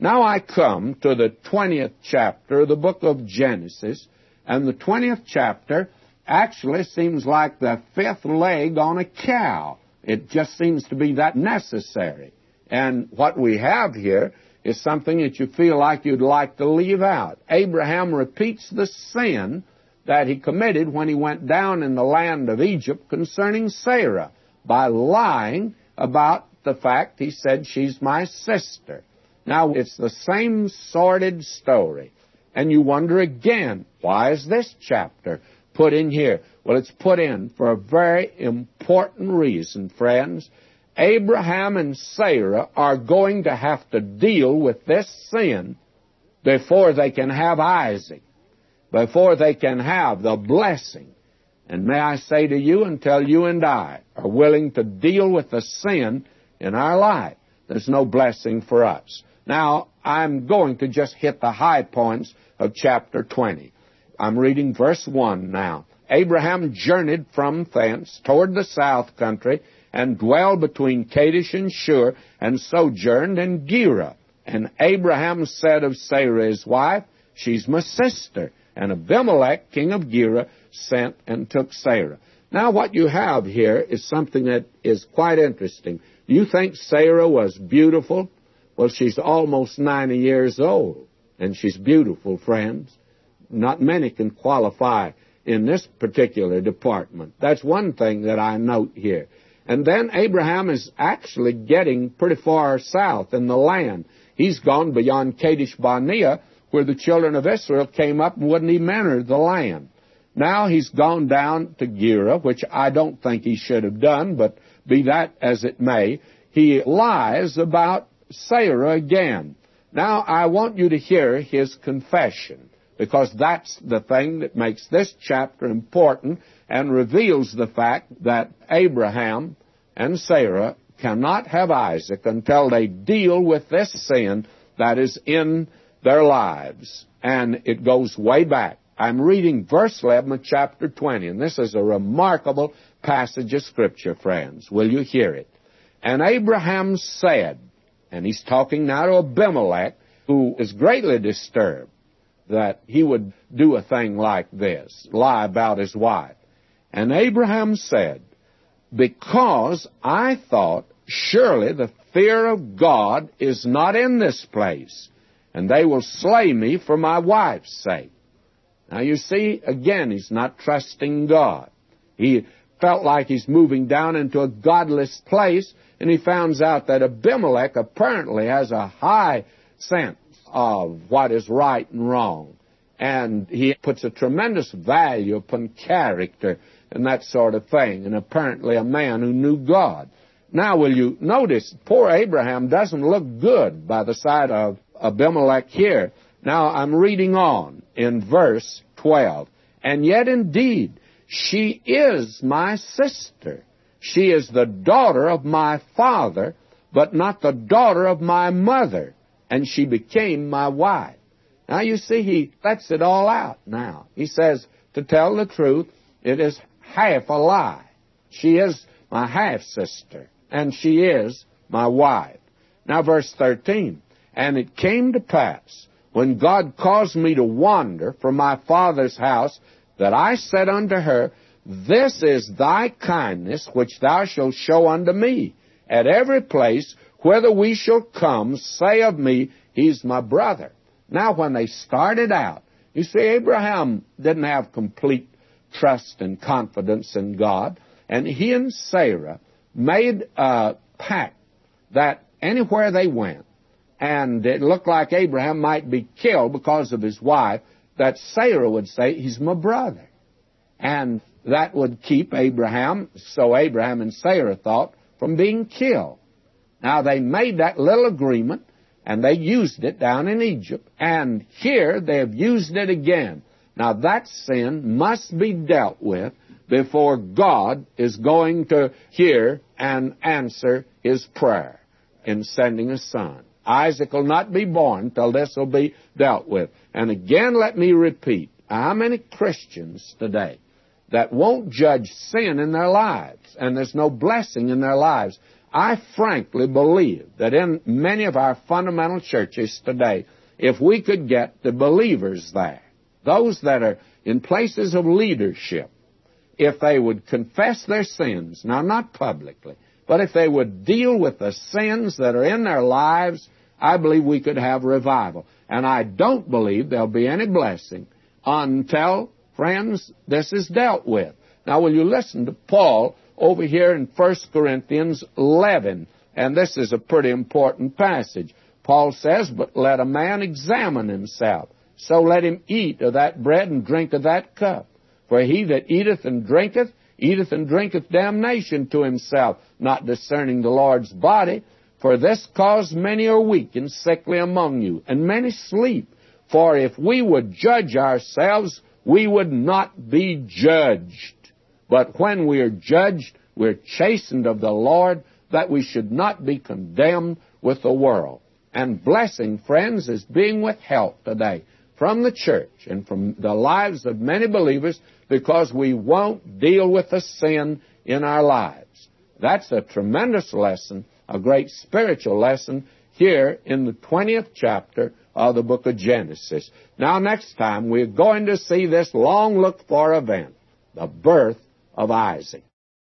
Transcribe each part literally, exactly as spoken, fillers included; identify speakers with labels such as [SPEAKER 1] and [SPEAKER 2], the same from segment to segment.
[SPEAKER 1] Now I come to the twentieth chapter of the book of Genesis, and the twentieth chapter actually seems like the fifth leg on a cow. It just seems to be that necessary. And what we have here is something that you feel like you'd like to leave out. Abraham repeats the sin that he committed when he went down in the land of Egypt concerning Sarah by lying about the fact he said she's my sister. Now, it's the same sordid story. And you wonder again, why is this chapter put in here? Well, it's put in for a very important reason, friends. Abraham and Sarah are going to have to deal with this sin before they can have Isaac, before they can have the blessing. And may I say to you, until you and I are willing to deal with the sin in our life, there's no blessing for us. Now, I'm going to just hit the high points of chapter twenty. I'm reading verse one now. Abraham journeyed from thence toward the south country, and dwelled between Kadesh and Shur, and sojourned in Gerar. And Abraham said of Sarah his wife, she's my sister. And Abimelech, king of Gerar, sent and took Sarah. Now what you have here is something that is quite interesting. You think Sarah was beautiful? Well, she's almost ninety years old, and she's beautiful, friends. Not many can qualify in this particular department. That's one thing that I note here. And then Abraham is actually getting pretty far south in the land. He's gone beyond Kadesh Barnea, where the children of Israel came up and wouldn't even enter the land. Now he's gone down to Gerar, which I don't think he should have done, but be that as it may, he lies about Sarah again. Now I want you to hear his confession, because that's the thing that makes this chapter important and reveals the fact that Abraham and Sarah cannot have Isaac until they deal with this sin that is in their lives. And it goes way back. I'm reading verse eleven of chapter twenty, and this is a remarkable passage of Scripture, friends. Will you hear it? And Abraham said, and he's talking now to Abimelech, who is greatly disturbed that he would do a thing like this, lie about his wife. And Abraham said, because I thought, surely the fear of God is not in this place, and they will slay me for my wife's sake. Now you see, again, he's not trusting God. He felt like he's moving down into a godless place, and he finds out that Abimelech apparently has a high sense of what is right and wrong. And he puts a tremendous value upon character and that sort of thing, and apparently a man who knew God. Now, will you notice, poor Abraham doesn't look good by the side of Abimelech here. Now, I'm reading on in verse twelve. And yet, indeed, she is my sister. She is the daughter of my father, but not the daughter of my mother. And she became my wife. Now, you see, he lets it all out now. He says, to tell the truth, it is half a lie. She is my half-sister, and she is my wife. Now, verse thirteen. And it came to pass, when God caused me to wander from my father's house, that I said unto her, this is thy kindness which thou shalt show unto me. At every place whither we shall come, say of me, he's my brother. Now, when they started out, you see, Abraham didn't have complete trust and confidence in God, and he and Sarah made a pact that anywhere they went, and it looked like Abraham might be killed because of his wife, that Sarah would say, he's my brother. And that would keep Abraham, so Abraham and Sarah thought, from being killed. Now, they made that little agreement, and they used it down in Egypt, and here they have used it again. Now, that sin must be dealt with before God is going to hear and answer his prayer in sending a son. Isaac will not be born till this will be dealt with. And again, let me repeat, how many Christians today that won't judge sin in their lives, and there's no blessing in their lives? I frankly believe that in many of our fundamental churches today, if we could get the believers there, those that are in places of leadership, if they would confess their sins, now not publicly, but if they would deal with the sins that are in their lives, I believe we could have revival. And I don't believe there'll be any blessing until, friends, this is dealt with. Now, will you listen to Paul over here in First Corinthians eleven? And this is a pretty important passage. Paul says, "But let a man examine himself, so let him eat of that bread and drink of that cup. For he that eateth and drinketh, eateth and drinketh damnation to himself, not discerning the Lord's body. For this cause many are weak and sickly among you, and many sleep. For if we would judge ourselves, we would not be judged. But when we are judged, we're chastened of the Lord, that we should not be condemned with the world." And blessing, friends, is being withheld today from the church and from the lives of many believers because we won't deal with the sin in our lives. That's a tremendous lesson, a great spiritual lesson here in the twentieth chapter of the book of Genesis. Now, next time, we're going to see this long-looked-for event, the birth of Isaac.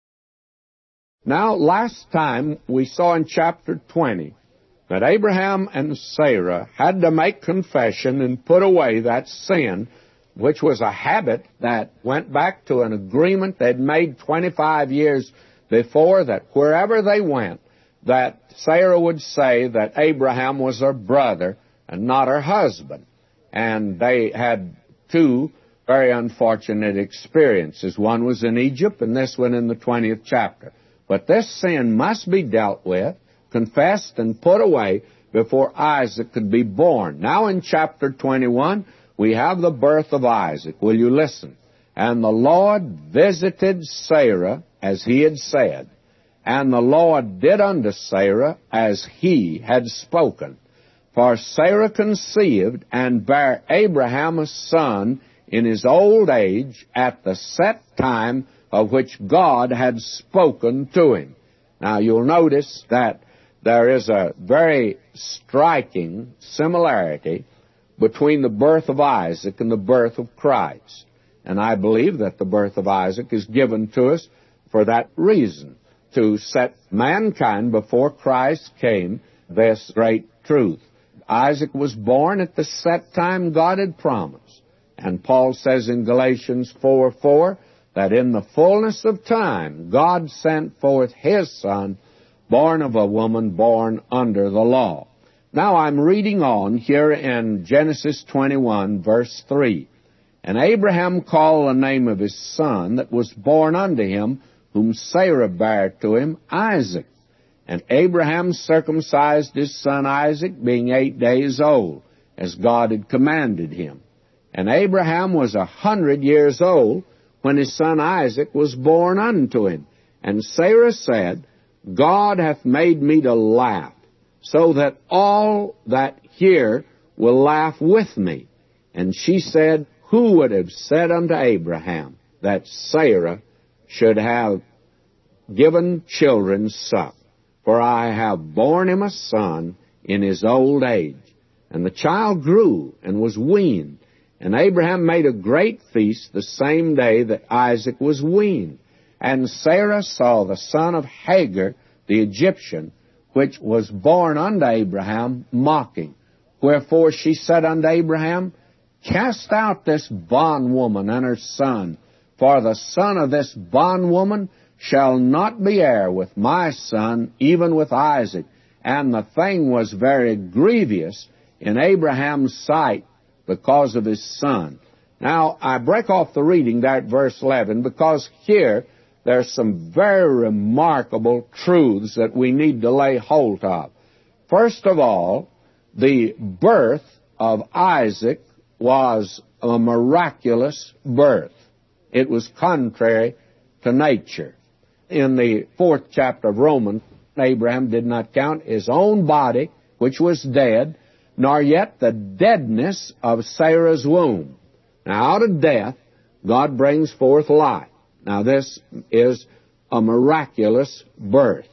[SPEAKER 1] Now, last time we saw in chapter twenty that Abraham and Sarah had to make confession and put away that sin, which was a habit that went back to an agreement they'd made twenty-five years before, that wherever they went, that Sarah would say that Abraham was her brother and not her husband. And they had two very unfortunate experiences. One was in Egypt and this one in the twentieth chapter. But this sin must be dealt with, confessed, and put away before Isaac could be born. Now in chapter twenty-one, we have the birth of Isaac. Will you listen? "And the Lord visited Sarah as he had said, and the Lord did unto Sarah as he had spoken. For Sarah conceived and bare Abraham a son in his old age at the set time of which God had spoken to him." Now you'll notice that there is a very striking similarity between the birth of Isaac and the birth of Christ. And I believe that the birth of Isaac is given to us for that reason, to set mankind before Christ came this great truth. Isaac was born at the set time God had promised. And Paul says in Galatians four four that in the fullness of time God sent forth his Son, born of a woman born under the law. Now I'm reading on here in Genesis twenty-one, verse three. "And Abraham called the name of his son that was born unto him, whom Sarah bare to him, Isaac. And Abraham circumcised his son Isaac, being eight days old, as God had commanded him. And Abraham was a hundred years old when his son Isaac was born unto him. And Sarah said, God hath made me to laugh, so that all that hear will laugh with me. And she said, Who would have said unto Abraham that Sarah should have given children suck? For I have borne him a son in his old age. And the child grew and was weaned. And Abraham made a great feast the same day that Isaac was weaned. And Sarah saw the son of Hagar, the Egyptian, which was born unto Abraham, mocking. Wherefore she said unto Abraham, Cast out this bondwoman and her son, for the son of this bondwoman shall not be heir with my son, even with Isaac. And the thing was very grievous in Abraham's sight because of his son. Now, I break off the reading there at verse eleven because here there's some very remarkable truths that we need to lay hold of. First of all, the birth of Isaac was a miraculous birth. It was contrary to nature. In the fourth chapter of Romans, Abraham did not count his own body, which was dead, nor yet the deadness of Sarah's womb. Now, out of death, God brings forth life. Now, this is a miraculous birth.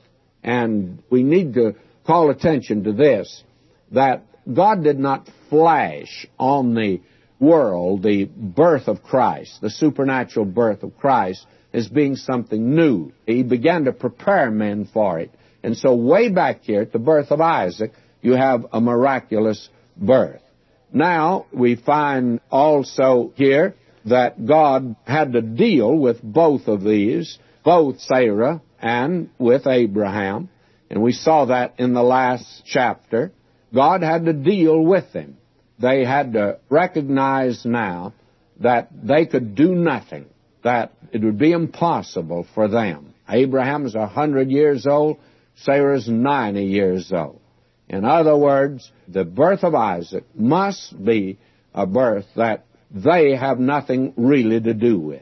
[SPEAKER 1] And we need to call attention to this, that God did not flash on the world the birth of Christ, the supernatural birth of Christ, as being something new. He began to prepare men for it. And so way back here at the birth of Isaac, you have a miraculous birth. Now, we find also here that God had to deal with both of these, both Sarah and with Abraham. And we saw that in the last chapter. God had to deal with them. They had to recognize now that they could do nothing, that it would be impossible for them. Abraham's a hundred years old, Sarah's ninety years old. In other words, the birth of Isaac must be a birth that they have nothing really to do with.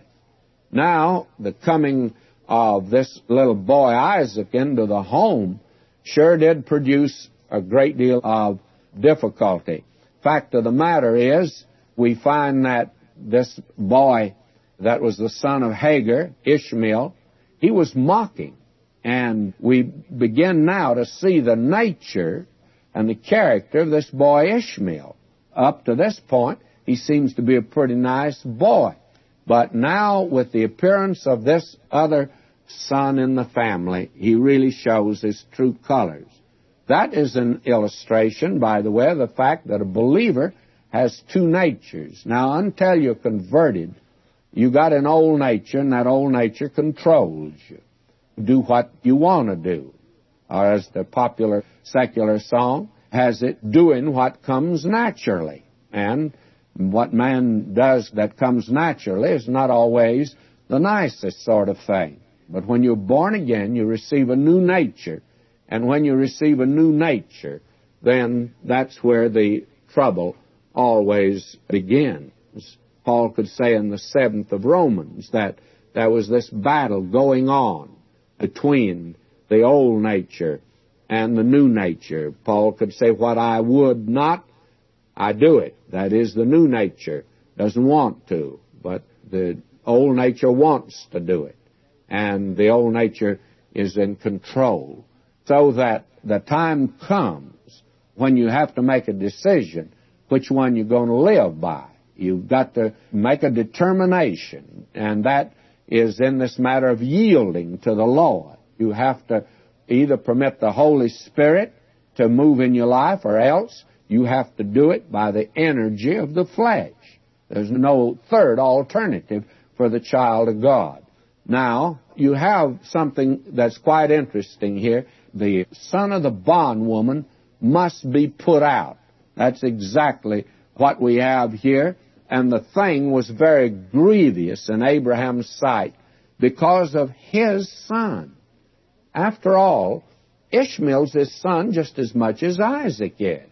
[SPEAKER 1] Now, the coming of this little boy Isaac into the home sure did produce a great deal of difficulty. Fact of the matter is, we find that this boy that was the son of Hagar, Ishmael, he was mocking. And we begin now to see the nature and the character of this boy Ishmael. Up to this point, he seems to be a pretty nice boy. But now, with the appearance of this other son in the family, he really shows his true colors. That is an illustration, by the way, of the fact that a believer has two natures. Now, until you're converted, you got an old nature, and that old nature controls you. Do what you want to do. Or as the popular secular song has it, doing what comes naturally. And what man does that comes naturally is not always the nicest sort of thing. But when you're born again, you receive a new nature. And when you receive a new nature, then that's where the trouble always begins. Paul could say in the seventh of Romans that there was this battle going on between the old nature and the new nature. Paul could say, what I would not, I do it. That is, the new nature doesn't want to, but the old nature wants to do it. And the old nature is in control. So that the time comes when you have to make a decision which one you're going to live by. You've got to make a determination, and that is in this matter of yielding to the Lord. You have to either permit the Holy Spirit to move in your life, or else you have to do it by the energy of the flesh. There's no third alternative for the child of God. Now, you have something that's quite interesting here. The son of the bondwoman must be put out. That's exactly what we have here. And the thing was very grievous in Abraham's sight because of his son. After all, Ishmael's his son just as much as Isaac is,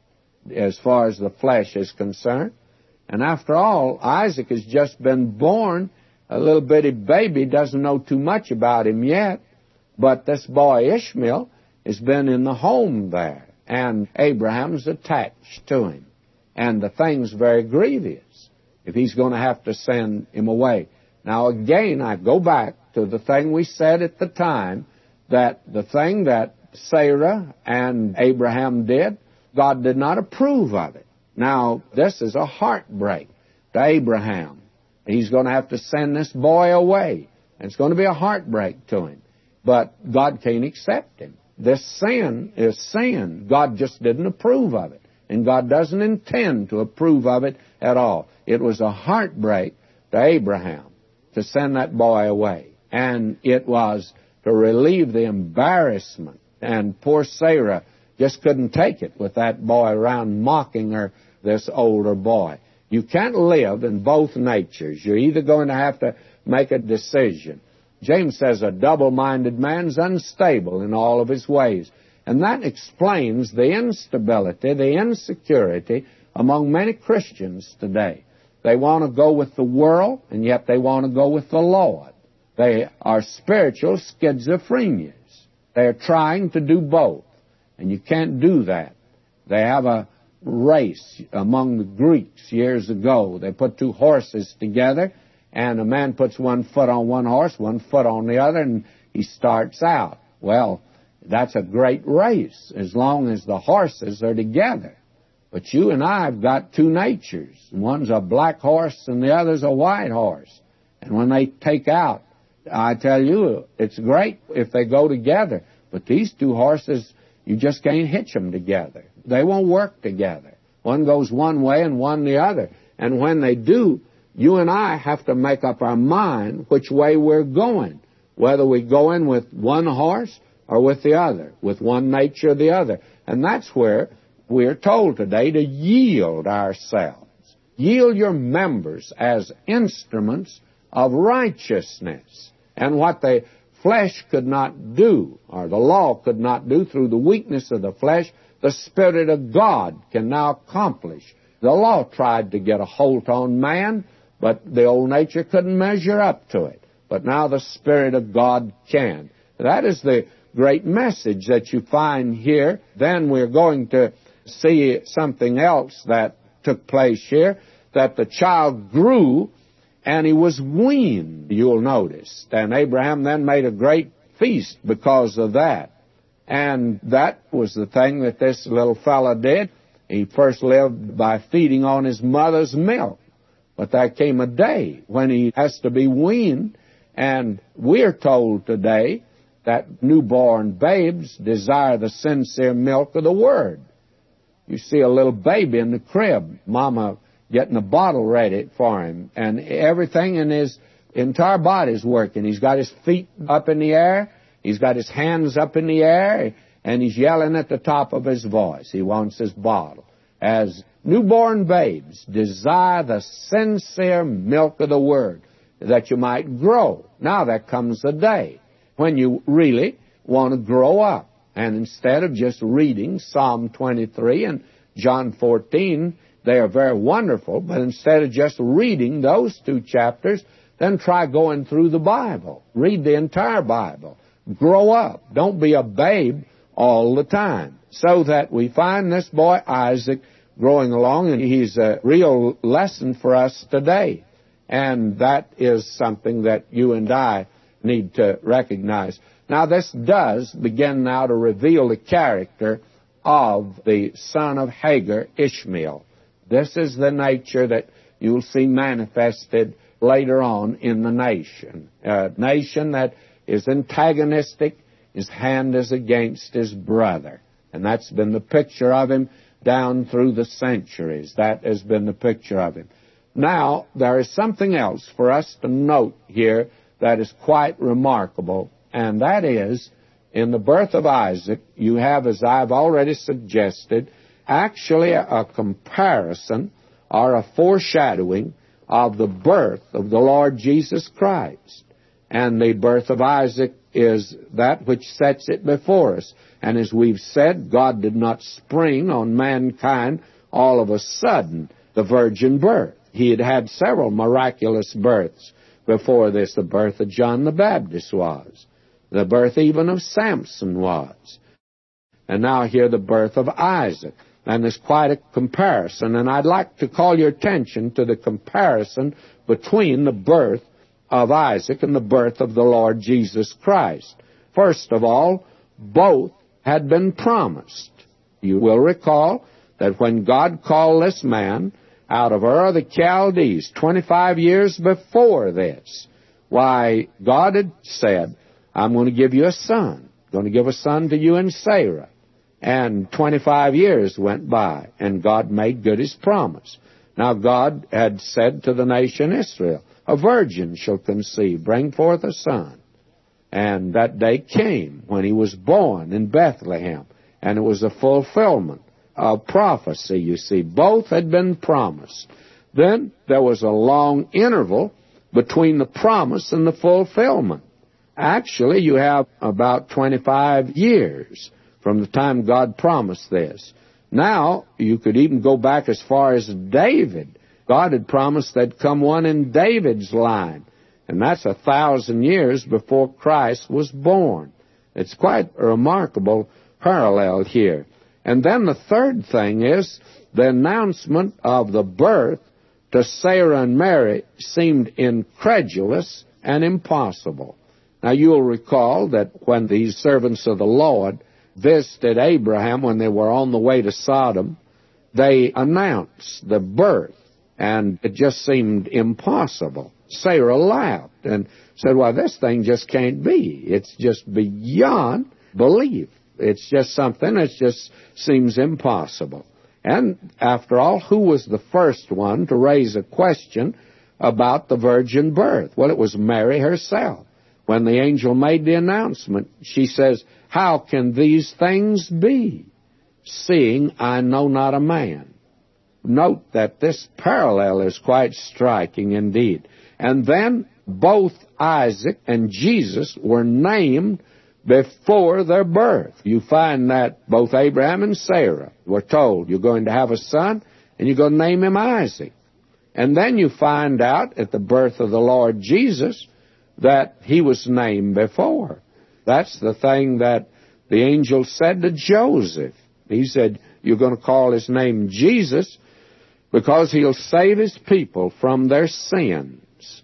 [SPEAKER 1] as far as the flesh is concerned. And after all, Isaac has just been born. A little bitty baby, doesn't know too much about him yet. But this boy Ishmael has been in the home there, and Abraham's attached to him. And the thing's very grievous if he's going to have to send him away. Now, again, I go back to the thing we said at the time, that the thing that Sarah and Abraham did, God did not approve of it. Now, this is a heartbreak to Abraham. He's going to have to send this boy away. And it's going to be a heartbreak to him. But God can't accept him. This sin is sin. God just didn't approve of it. And God doesn't intend to approve of it at all. It was a heartbreak to Abraham to send that boy away. And it was to relieve the embarrassment. And poor Sarah just couldn't take it with that boy around mocking her, this older boy. You can't live in both natures. You're either going to have to make a decision. James says a double-minded man's unstable in all of his ways. And that explains the instability, the insecurity among many Christians today. They want to go with the world, and yet they want to go with the Lord. They are spiritual schizophrenias. They're trying to do both, and you can't do that. They have a race among the Greeks years ago. They put two horses together, and a man puts one foot on one horse, one foot on the other, and he starts out. Well, That's a great race as long as the horses are together. But you and I have got two natures. One's a black horse and the other's a white horse. And when they take out, I tell you, it's great if they go together. But these two horses, you just can't hitch them together. They won't work together. One goes one way and one the other. And when they do, you and I have to make up our mind which way we're going, whether we go in with one horse or with the other, with one nature or the other. And that's where we're told today to yield ourselves. Yield your members as instruments of righteousness. And what the flesh could not do, or the law could not do through the weakness of the flesh, the Spirit of God can now accomplish. The law tried to get a hold on man, but the old nature couldn't measure up to it. But now the Spirit of God can. That is the great message that you find here. Then we're going to see something else that took place here, that the child grew and he was weaned, you'll notice. And Abraham then made a great feast because of that. And that was the thing that this little fella did. He first lived by feeding on his mother's milk. But there came a day when he has to be weaned. And we're told today that newborn babes desire the sincere milk of the Word. You see a little baby in the crib, mama getting a bottle ready for him, and everything in his entire body's working. He's got his feet up in the air, he's got his hands up in the air, and he's yelling at the top of his voice. He wants his bottle. As newborn babes desire the sincere milk of the Word, that you might grow. Now there comes a day when you really want to grow up. And instead of just reading Psalm twenty-three and John fourteen, they are very wonderful, but instead of just reading those two chapters, then try going through the Bible. Read the entire Bible. Grow up. Don't be a babe all the time. So that we find this boy Isaac growing along, and he's a real lesson for us today. And that is something that you and I need to recognize. Now, this does begin now to reveal the character of the son of Hagar, Ishmael. This is the nature that you'll see manifested later on in the nation. A nation that is antagonistic, his hand is against his brother. And that's been the picture of him down through the centuries. That has been the picture of him. Now, there is something else for us to note here that is quite remarkable, and that is, in the birth of Isaac, you have, as I've already suggested, actually a, a comparison or a foreshadowing of the birth of the Lord Jesus Christ. And the birth of Isaac is that which sets it before us. And as we've said, God did not spring on mankind all of a sudden the virgin birth. He had had several miraculous births before this. The birth of John the Baptist was. The birth even of Samson was. And now here the birth of Isaac. And there's quite a comparison. And I'd like to call your attention to the comparison between the birth of Isaac and the birth of the Lord Jesus Christ. First of all, both had been promised. You will recall that when God called this man out of Ur of the Chaldees twenty-five years before this, why, God had said, I'm going to give you a son. I'm going to give a son to you and Sarah. And twenty-five years went by, and God made good his promise. Now God had said to the nation Israel, a virgin shall conceive, bring forth a son. And that day came when he was born in Bethlehem, and it was a fulfillment of prophecy, you see. Both had been promised. Then there was a long interval between the promise and the fulfillment. Actually, you have about twenty-five years from the time God promised this. Now, you could even go back as far as David. God had promised there'd come one in David's line, and that's a thousand years before Christ was born. It's quite a remarkable parallel here. And then the third thing is the announcement of the birth to Sarah and Mary seemed incredulous and impossible. Now, you'll recall that when these servants of the Lord visited Abraham when they were on the way to Sodom, they announced the birth, and it just seemed impossible. Sarah laughed and said, well, this thing just can't be. It's just beyond belief. It's just something that just seems impossible. And after all, who was the first one to raise a question about the virgin birth? Well, it was Mary herself. When the angel made the announcement, she says, how can these things be, seeing I know not a man? Note that this parallel is quite striking indeed. And then both Isaac and Jesus were named before their birth. You find that both Abraham and Sarah were told, you're going to have a son, and you're going to name him Isaac. And then you find out at the birth of the Lord Jesus that he was named before. That's the thing that the angel said to Joseph. He said, you're going to call his name Jesus because he'll save his people from their sins.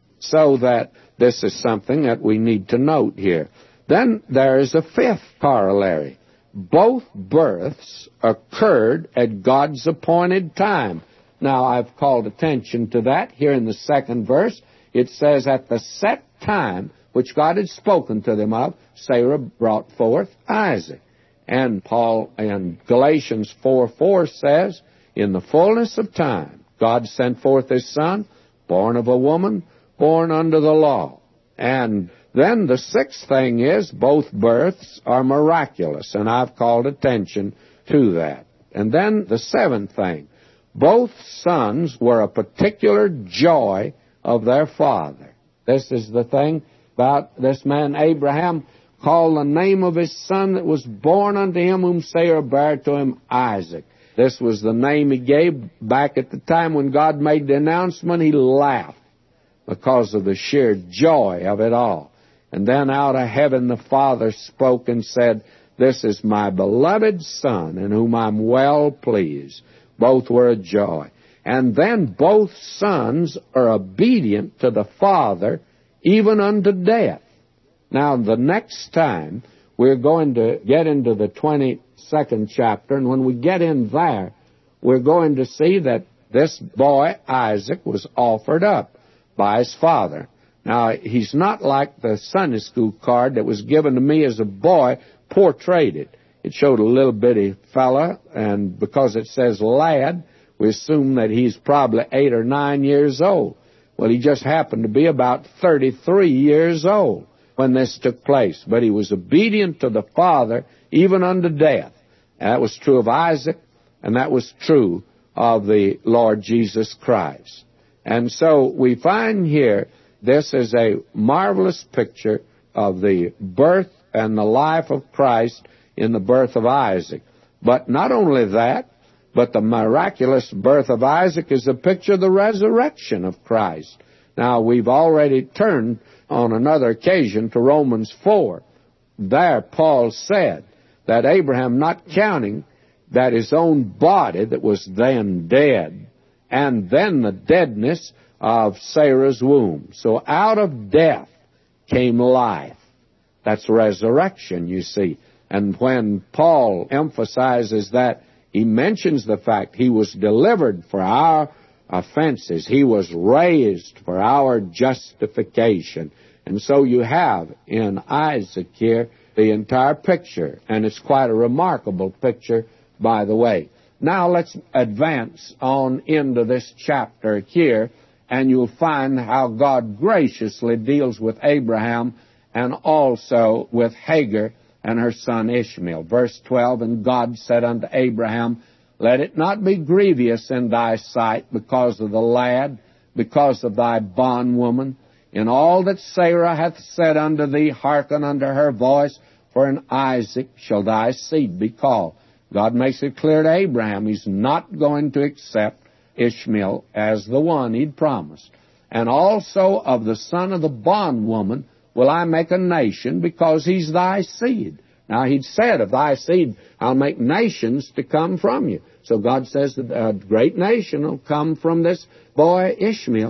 [SPEAKER 1] So that this is something that we need to note here. Then there is a fifth corollary. Both births occurred at God's appointed time. Now, I've called attention to that here in the second verse. It says, at the set time which God had spoken to them of, Sarah brought forth Isaac. And Paul in Galatians four four says, in the fullness of time, God sent forth his son, born of a woman, born under the law. And then the sixth thing is, both births are miraculous, and I've called attention to that. And then the seventh thing, both sons were a particular joy of their father. This is the thing about this man Abraham, called the name of his son that was born unto him, whom Sarah bare to him, Isaac. This was the name he gave back at the time when God made the announcement. He laughed because of the sheer joy of it all. And then out of heaven the Father spoke and said, this is my beloved Son, in whom I'm well pleased. Both were a joy. And then both sons are obedient to the Father, even unto death. Now, the next time, we're going to get into the twenty-second chapter, and when we get in there, we're going to see that this boy, Isaac, was offered up by his father. Now, he's not like the Sunday school card that was given to me as a boy portrayed it. It showed a little bitty fella, and because it says lad, we assume that he's probably eight or nine years old. Well, he just happened to be about thirty-three years old when this took place. But he was obedient to the Father, even unto death. And that was true of Isaac, and that was true of the Lord Jesus Christ. And so we find here, this is a marvelous picture of the birth and the life of Christ in the birth of Isaac. But not only that, but the miraculous birth of Isaac is a picture of the resurrection of Christ. Now, we've already turned on another occasion to Romans four. There, Paul said that Abraham, not counting that his own body that was then dead, and then the deadness of Sarah's womb. So out of death came life. That's resurrection, you see. And when Paul emphasizes that, he mentions the fact he was delivered for our offenses. He was raised for our justification. And so you have in Isaac here the entire picture. And it's quite a remarkable picture, by the way. Now let's advance on into this chapter here, and you'll find how God graciously deals with Abraham and also with Hagar and her son Ishmael. Verse twelve, and God said unto Abraham, let it not be grievous in thy sight because of the lad, because of thy bondwoman. In all that Sarah hath said unto thee, hearken unto her voice, for in Isaac shall thy seed be called. God makes it clear to Abraham he's not going to accept Ishmael as the one he'd promised. And also of the son of the bondwoman will I make a nation, because he's thy seed. Now, he'd said, of thy seed I'll make nations to come from you. So God says that a great nation will come from this boy Ishmael.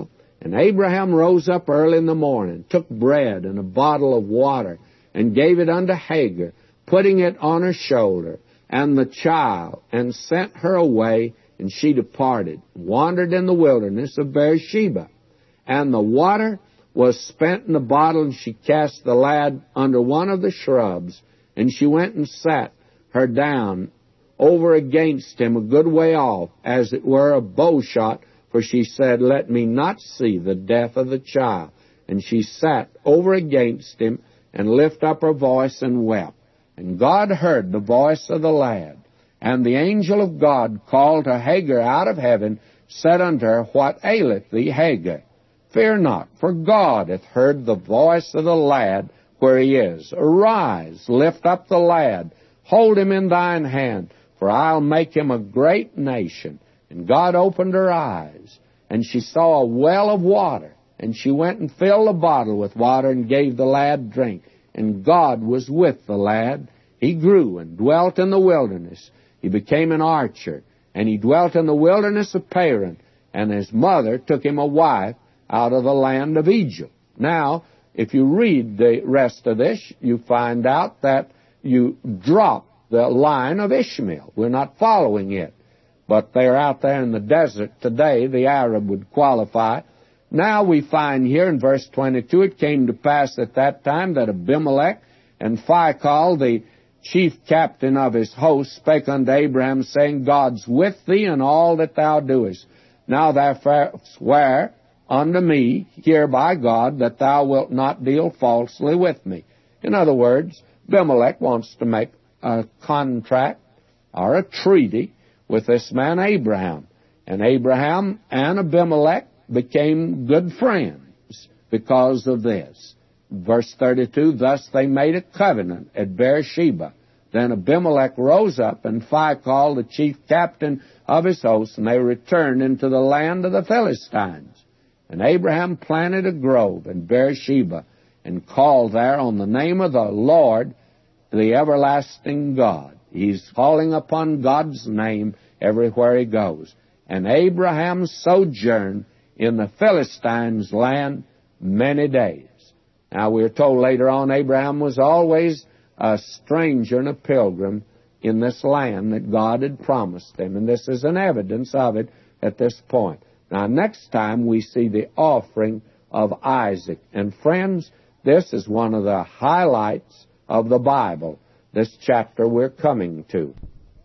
[SPEAKER 1] And Abraham rose up early in the morning, took bread and a bottle of water, and gave it unto Hagar, putting it on her shoulder, and the child, and sent her away, and she departed, wandered in the wilderness of Beersheba. And the water was spent in the bottle, and she cast the lad under one of the shrubs, and she went and sat her down over against him a good way off, as it were a bow shot, for she said, Let me not see the death of the child. And she sat over against him, and lifted up her voice and wept. And God heard the voice of the lad. And the angel of God called to Hagar out of heaven, said unto her, What aileth thee, Hagar? Fear not, for God hath heard the voice of the lad where he is. Arise, lift up the lad, hold him in thine hand, for I'll make him a great nation. And God opened her eyes, and she saw a well of water. And she went and filled the bottle with water and gave the lad drink. And God was with the lad. He grew and dwelt in the wilderness. He became an archer, and he dwelt in the wilderness of Paran. And his mother took him a wife out of the land of Egypt. Now, if you read the rest of this, you find out that you drop the line of Ishmael. We're not following it. But they're out there in the desert today, the Arab would qualify. Now we find here in verse twenty-two, it came to pass at that time that Abimelech and Phicol, the chief captain of his host, spake unto Abraham, saying, God's with thee in all that thou doest. Now therefore swear unto me here by God that thou wilt not deal falsely with me. In other words, Abimelech wants to make a contract or a treaty with this man Abraham. And Abraham and Abimelech became good friends because of this. Verse thirty-two, Thus they made a covenant at Beersheba. Then Abimelech rose up, and Phicol, the chief captain of his host, and they returned into the land of the Philistines. And Abraham planted a grove in Beersheba, and called there on the name of the Lord, the everlasting God. He's calling upon God's name everywhere he goes. And Abraham sojourned in the Philistines' land many days. Now, we're told later on Abraham was always a stranger and a pilgrim in this land that God had promised him. And this is an evidence of it at this point. Now, next time we see the offering of Isaac. And friends, this is one of the highlights of the Bible, this chapter we're coming to.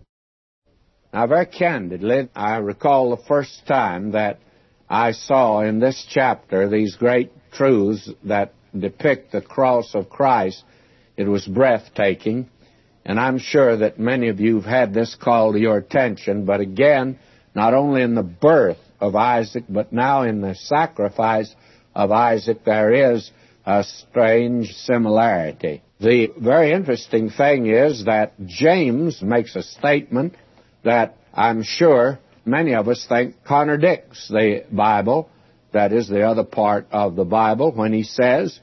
[SPEAKER 1] Now, very candidly, I recall the first time that I saw in this chapter these great truths that depict the cross of Christ. It was breathtaking, and I'm sure that many of you have had this call to your attention, but again, not only in the birth of Isaac, but now in the sacrifice of Isaac, there is a strange similarity. The very interesting thing is that James makes a statement that I'm sure many of us think contradicts the Bible. That is the other part of the Bible when he says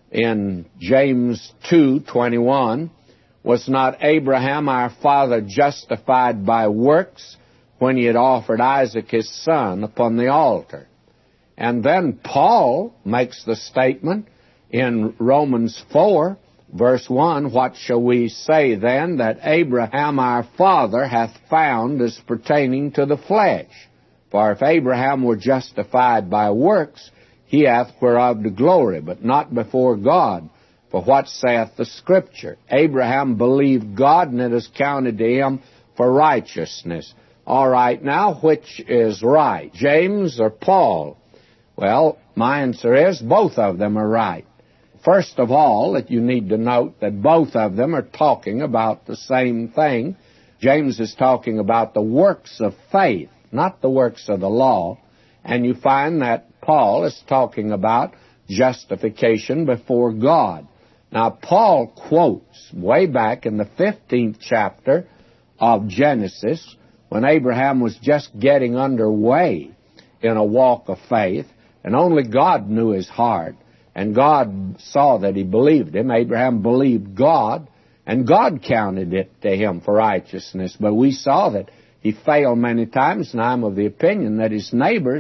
[SPEAKER 1] in James two twenty-one, Was not Abraham our father justified by works when he had offered Isaac his son upon the altar? And then Paul makes the statement in Romans four, verse one, What shall we say then that Abraham our father hath found as pertaining to the flesh? For if Abraham were justified by works, he hath whereof to glory, but not before God. For what saith the Scripture? Abraham believed God, and it is counted to him for righteousness. All right, now, which is right, James or Paul? Well, my answer is both of them are right. First of all, that you need to note that both of them are talking about the same thing. James is talking about the works of faith, not the works of the law. And you find that Paul is talking about justification before God. Now, Paul quotes way back in the fifteenth chapter of Genesis, when Abraham was just getting underway in a walk of faith, and only God knew his heart. And God saw that he believed him. Abraham believed God, and God counted it to him for righteousness. But we saw that he failed many times, and I'm of the opinion that his neighbors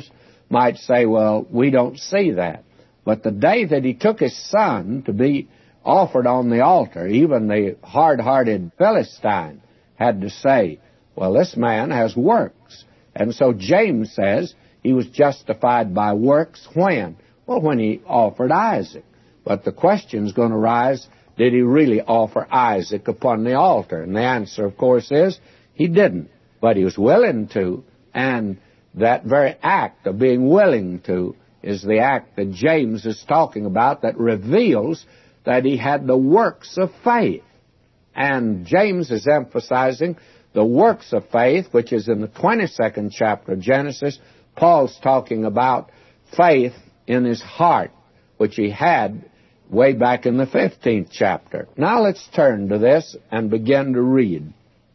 [SPEAKER 1] might say, well, we don't see that. But the day that he took his son to be offered on the altar, even the hard-hearted Philistine had to say, well, this man has works. And so James says he was justified by works when? Well, when he offered Isaac. But the question's going to rise, did he really offer Isaac upon the altar? And the answer, of course, is he didn't. But he was willing to, and that very act of being willing to is the act that James is talking about that reveals that he had the works of faith. And James is emphasizing the works of faith, which is in the twenty-second chapter of Genesis. Paul's talking about faith in his heart, which he had way back in the fifteenth chapter. Now let's turn to this and begin to read.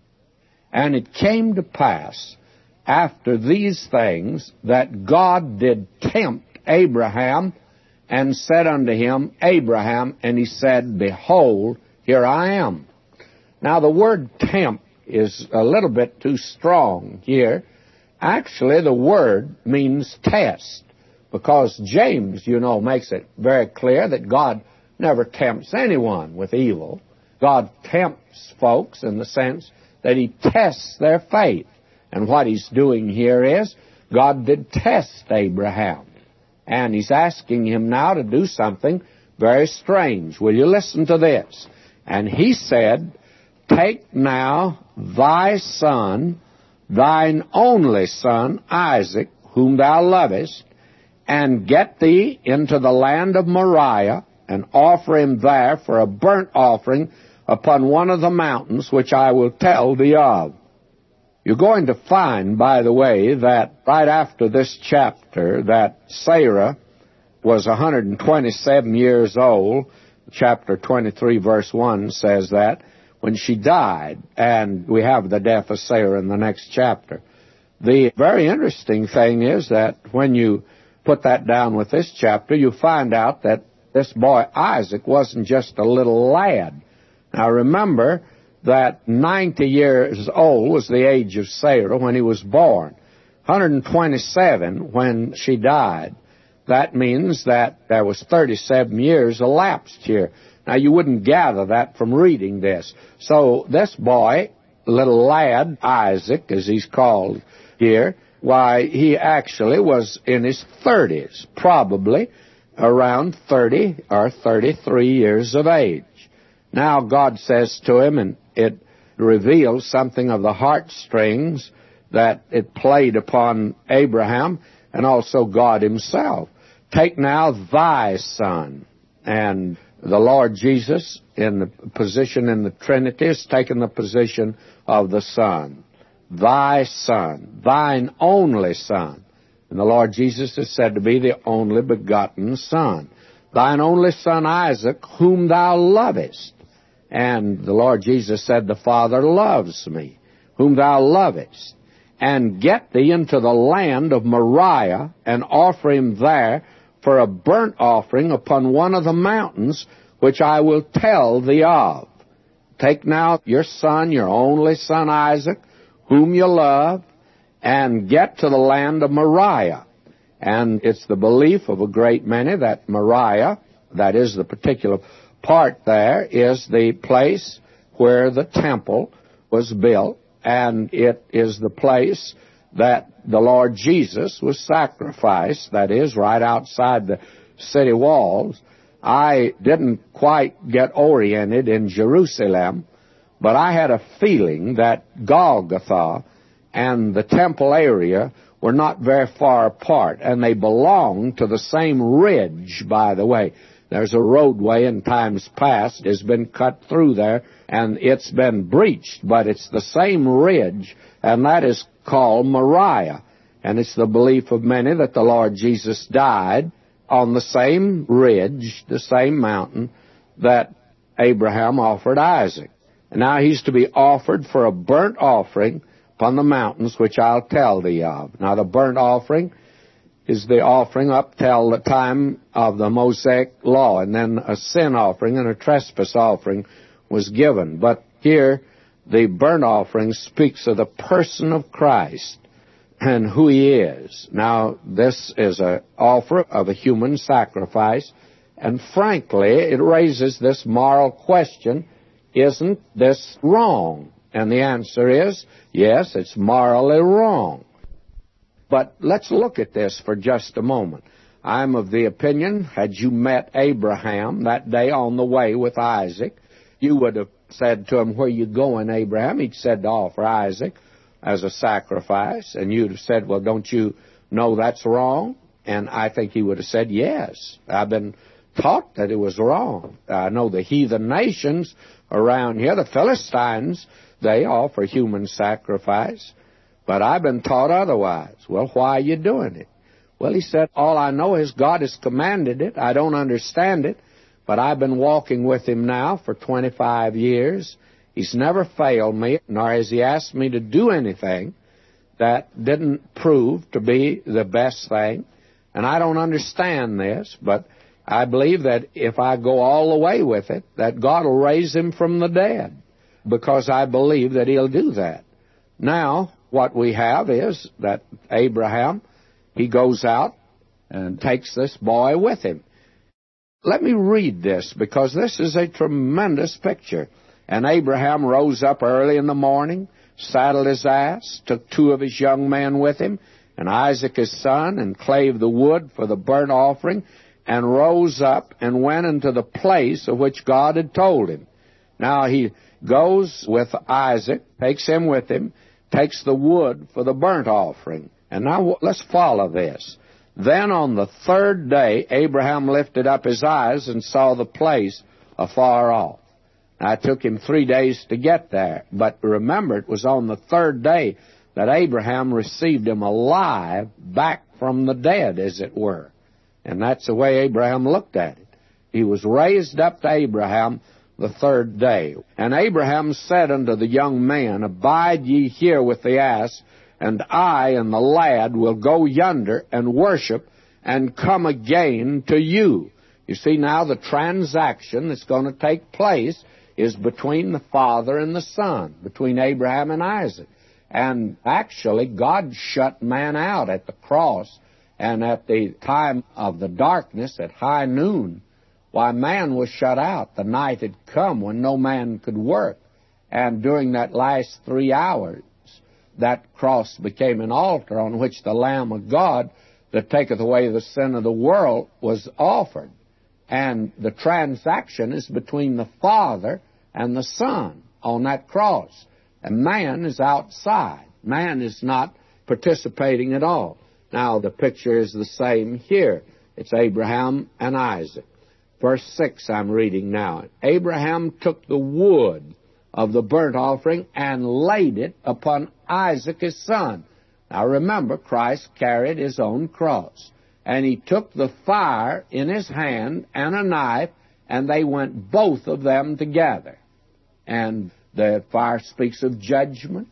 [SPEAKER 1] And it came to pass after these things that God did tempt Abraham and said unto him, Abraham, and he said, Behold, here I am. Now the word tempt is a little bit too strong here. Actually, the word means test, because James, you know, makes it very clear that God never tempts anyone with evil. God tempts folks in the sense that he tests their faith. And what he's doing here is, God did test Abraham. And he's asking him now to do something very strange. Will you listen to this? And he said, Take now thy son, thine only son, Isaac, whom thou lovest, and get thee into the land of Moriah, and offer him there for a burnt offering upon one of the mountains which I will tell thee of. You're going to find, by the way, that right after this chapter, that Sarah was one hundred twenty-seven years old. Chapter twenty-three, verse one says that, when she died, and we have the death of Sarah in the next chapter. The very interesting thing is that when you put that down with this chapter, you find out that this boy Isaac wasn't just a little lad. Now remember that ninety years old was the age of Sarah when he was born. one hundred twenty-seven when she died. That means that there was thirty-seven years elapsed here. Now you wouldn't gather that from reading this. So this boy, little lad, Isaac, as he's called here, why, he actually was in his thirties, probably around thirty or thirty-three years of age. Now God says to him, and it reveals something of the heartstrings that it played upon Abraham and also God himself. Take now thy son. And the Lord Jesus, in the position in the Trinity, has taken the position of the Son. Thy son, thine only son. And the Lord Jesus is said to be the only begotten Son. Thine only son Isaac, whom thou lovest. And the Lord Jesus said, The Father loves me, whom thou lovest. And get thee into the land of Moriah, and offer him there for a burnt offering upon one of the mountains, which I will tell thee of. Take now your son, your only son Isaac, whom you love, and get to the land of Moriah. And it's the belief of a great many that Moriah, that is the particular part there, is the place where the temple was built, and it is the place that the Lord Jesus was sacrificed, that is, right outside the city walls. I didn't quite get oriented in Jerusalem, but I had a feeling that Golgotha and the temple area were not very far apart, and they belonged to the same ridge, by the way. There's a roadway in times past has been cut through there, and it's been breached, but it's the same ridge, and that is called Moriah. And it's the belief of many that the Lord Jesus died on the same ridge, the same mountain, that Abraham offered Isaac. And now he's to be offered for a burnt offering upon the mountains which I'll tell thee of. Now the burnt offering is the offering up till the time of the Mosaic law, and then a sin offering and a trespass offering was given. But here the burnt offering speaks of the person of Christ. and who he is. Now, this is an offer of a human sacrifice, and frankly, it raises this moral question, isn't this wrong? And the answer is, yes, it's morally wrong. But let's look at this for just a moment. I'm of the opinion, had you met Abraham that day on the way with Isaac, you would have said to him, "Where you going, Abraham?" He'd said to offer Isaac as a sacrifice, and you'd have said, "Well, don't you know that's wrong?" And I think he would have said, "Yes, I've been taught that it was wrong. I know the heathen nations around here, the Philistines, they offer human sacrifice, but I've been taught otherwise." "Well, why are you doing it?" Well, he said, "All I know is God has commanded it. I don't understand it, but I've been walking with him now for twenty-five years. He's never failed me, nor has he asked me to do anything that didn't prove to be the best thing. And I don't understand this, but I believe that if I go all the way with it, that God will raise him from the dead, because I believe that he'll do that." Now, what we have is that Abraham, he goes out and takes this boy with him. Let me read this, because this is a tremendous picture. "And Abraham rose up early in the morning, saddled his ass, took two of his young men with him, and Isaac his son, and clave the wood for the burnt offering, and rose up and went into the place of which God had told him." Now he goes with Isaac, takes him with him, takes the wood for the burnt offering. And now let's follow this. "Then on the third day Abraham lifted up his eyes and saw the place afar off." Now, it took him three days to get there, but remember, it was on the third day that Abraham received him alive back from the dead, as it were. And that's the way Abraham looked at it. He was raised up to Abraham the third day. "And Abraham said unto the young man, Abide ye here with the ass, and I and the lad will go yonder and worship and come again to you." You see, now the transaction that's going to take place is between the Father and the Son, between Abraham and Isaac. And actually, God shut man out at the cross, and at the time of the darkness, at high noon, why, man was shut out. The night had come when no man could work. And during that last three hours, that cross became an altar on which the Lamb of God that taketh away the sin of the world was offered. And the transaction is between the Father and the Son on that cross. And man is outside. Man is not participating at all. Now, the picture is the same here. It's Abraham and Isaac. Verse six I'm reading now. "Abraham took the wood of the burnt offering and laid it upon Isaac his son." Now remember, Christ carried his own cross. "And he took the fire in his hand and a knife, and they went both of them together." And the fire speaks of judgment,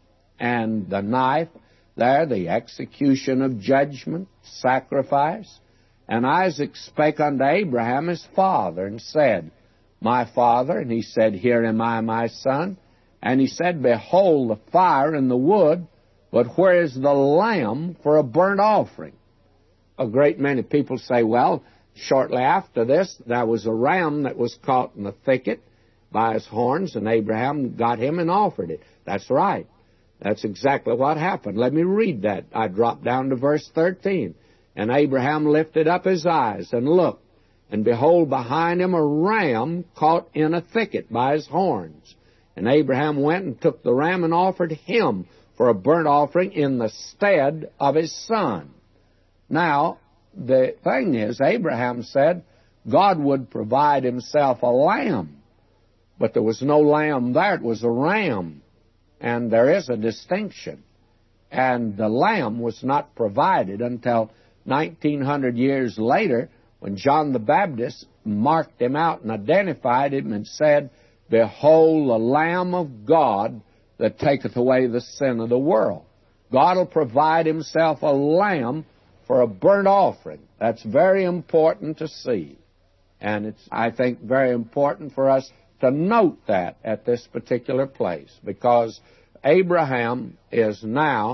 [SPEAKER 1] and the knife there, the execution of judgment, sacrifice. "And Isaac spake unto Abraham his father, and said, My father. And he said, Here am I, my son. And he said, Behold the fire and the wood, but where is the lamb for a burnt offering? A great many people say, well, shortly after this, there was a ram that was caught in the thicket by his horns, and Abraham got him and offered it. That's right. That's exactly what happened. Let me read that. I dropped down to verse thirteen. And Abraham lifted up his eyes and looked, and behold, behind him a ram caught in a thicket by his horns. And Abraham went and took the ram and offered him for a burnt offering in the stead of his son. Now, the thing is, Abraham said God would provide himself a lamb, but there was no lamb there. It was a ram, and there is a distinction. And the lamb was not provided until nineteen hundred years later, when John the Baptist marked him out and identified him and said, Behold the Lamb of God that taketh away the sin of the world. God will provide himself a lamb for a burnt offering. That's very important to see. And it's, I think, very important for us to note that at this particular place, because Abraham is now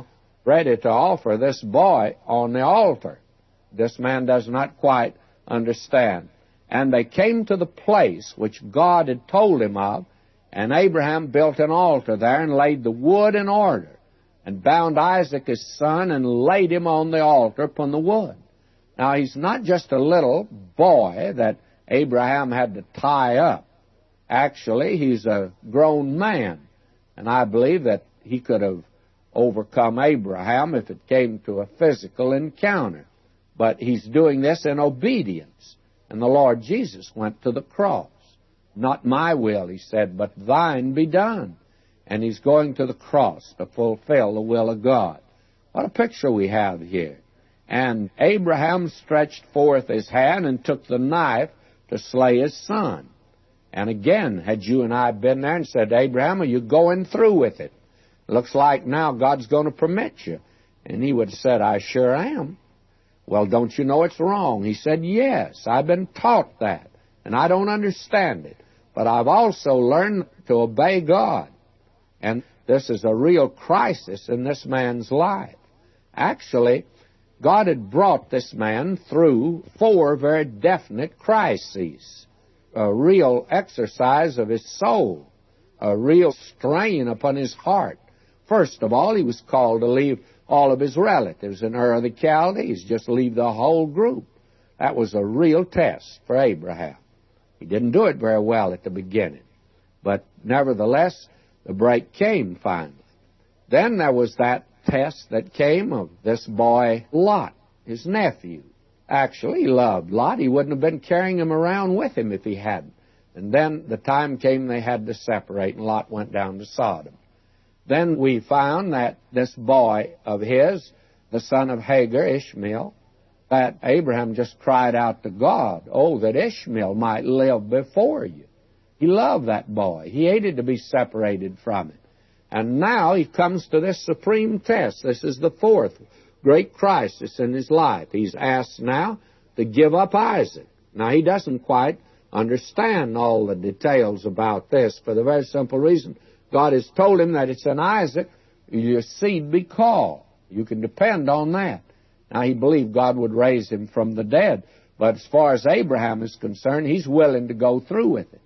[SPEAKER 1] ready to offer this boy on the altar. This man does not quite understand. And they came to the place which God had told him of, and Abraham built an altar there and laid the wood in order, and bound Isaac his son and laid him on the altar upon the wood. Now, he's not just a little boy that Abraham had to tie up. Actually, he's a grown man, and I believe that he could have overcome Abraham if it came to a physical encounter. But he's doing this in obedience. And the Lord Jesus went to the cross. Not my will, he said, but thine be done. And he's going to the cross to fulfill the will of God. What a picture we have here. And Abraham stretched forth his hand and took the knife to slay his son. And again, had you and I been there and said, Abraham, are you going through with it? Looks like now God's going to permit you. And he would have said, I sure am. Well, don't you know it's wrong? He said, yes, I've been taught that, and I don't understand it. But I've also learned to obey God. And this is a real crisis in this man's life. Actually, God had brought this man through four very definite crises. A real exercise of his soul, a real strain upon his heart. First of all, he was called to leave all of his relatives in Ur of the Chaldees, just leave the whole group. That was a real test for Abraham. He didn't do it very well at the beginning, but nevertheless, the break came finally. Then there was that test that came of this boy Lot, his nephew. Actually, he loved Lot. He wouldn't have been carrying him around with him if he hadn't. And then the time came they had to separate, and Lot went down to Sodom. Then we found that this boy of his, the son of Hagar, Ishmael, that Abraham just cried out to God, oh, that Ishmael might live before you. He loved that boy. He hated to be separated from him. And now he comes to this supreme test. This is the fourth great crisis in his life. He's asked now to give up Isaac. Now, he doesn't quite understand all the details about this for the very simple reason God has told him that it's in Isaac your seed be called. You can depend on that. Now, he believed God would raise him from the dead, but as far as Abraham is concerned, he's willing to go through with it.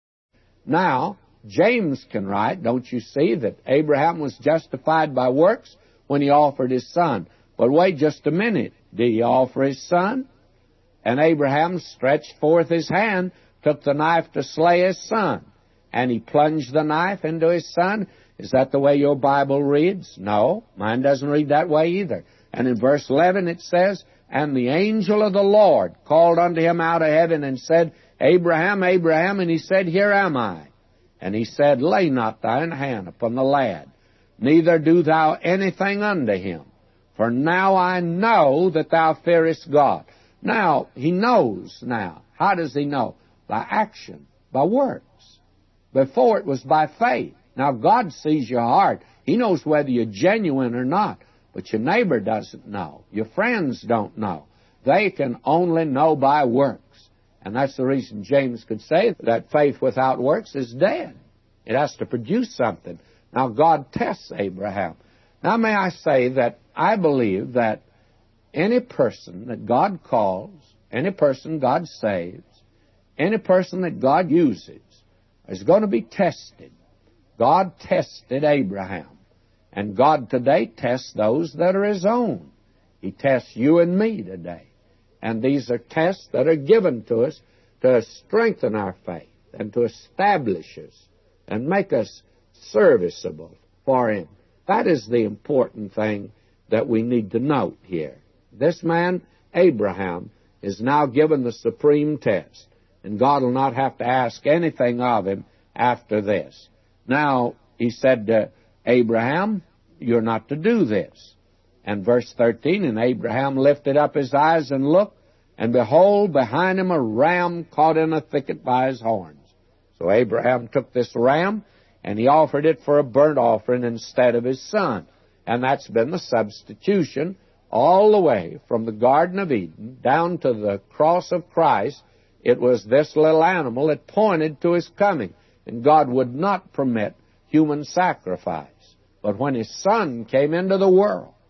[SPEAKER 1] Now, James can write, don't you see, that Abraham was justified by works when he offered his son. But wait just a minute. Did he offer his son? And Abraham stretched forth his hand, took the knife to slay his son. And he plunged the knife into his son. Is that the way your Bible reads? No, mine doesn't read that way either. And in verse eleven it says, and the angel of the Lord called unto him out of heaven and said, Abraham, Abraham, and he said, here am I. And he said, lay not thine hand upon the lad, neither do thou anything unto him. For now I know that thou fearest God. Now, he knows now. How does he know? By action, by works. Before it was by faith. Now, God sees your heart. He knows whether you're genuine or not. But your neighbor doesn't know. Your friends don't know. They can only know by works. And that's the reason James could say that faith without works is dead. It has to produce something. Now, God tests Abraham. Now, may I say that I believe that any person that God calls, any person God saves, any person that God uses is going to be tested. God tested Abraham. And God today tests those that are His own. He tests you and me today. And these are tests that are given to us to strengthen our faith and to establish us and make us serviceable for Him. That is the important thing that we need to note here. This man, Abraham, is now given the supreme test, and God will not have to ask anything of him after this. Now, he said to Abraham, you're not to do this. And verse thirteen, and Abraham lifted up his eyes and looked, and behold, behind him a ram caught in a thicket by his horns. So Abraham took this ram, and he offered it for a burnt offering instead of his son. And that's been the substitution all the way from the Garden of Eden down to the cross of Christ. It was this little animal that pointed to His coming. And God would not permit human sacrifice. But when His Son came into the world,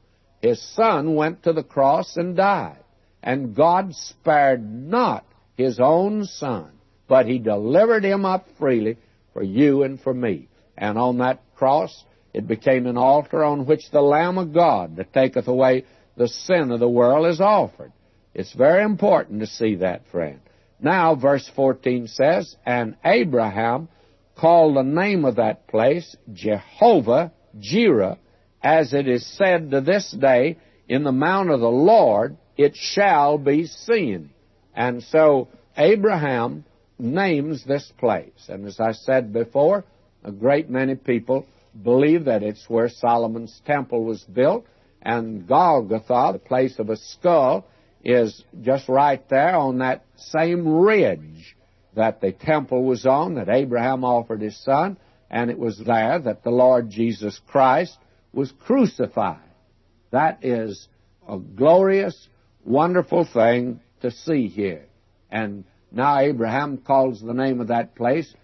[SPEAKER 1] His Son went to the cross and died. And God spared not His own Son, but He delivered Him up freely for you and for me. And on that cross, it became an altar on which the Lamb of God that taketh away the sin of the world is offered. It's very important to see that, friend. Now, verse fourteen says, And Abraham called the name of that place Jehovah-Jireh, as it is said to this day, In the mount of the Lord it shall be seen. And so Abraham names this place. And as I said before, a great many people believe that it's where Solomon's temple was built, and Golgotha, the place of a skull, is just right there on that same ridge that the temple was on, that Abraham offered his son, and it was there that the Lord Jesus Christ was crucified. That is a glorious, wonderful thing to see here. And now Abraham calls the name of that place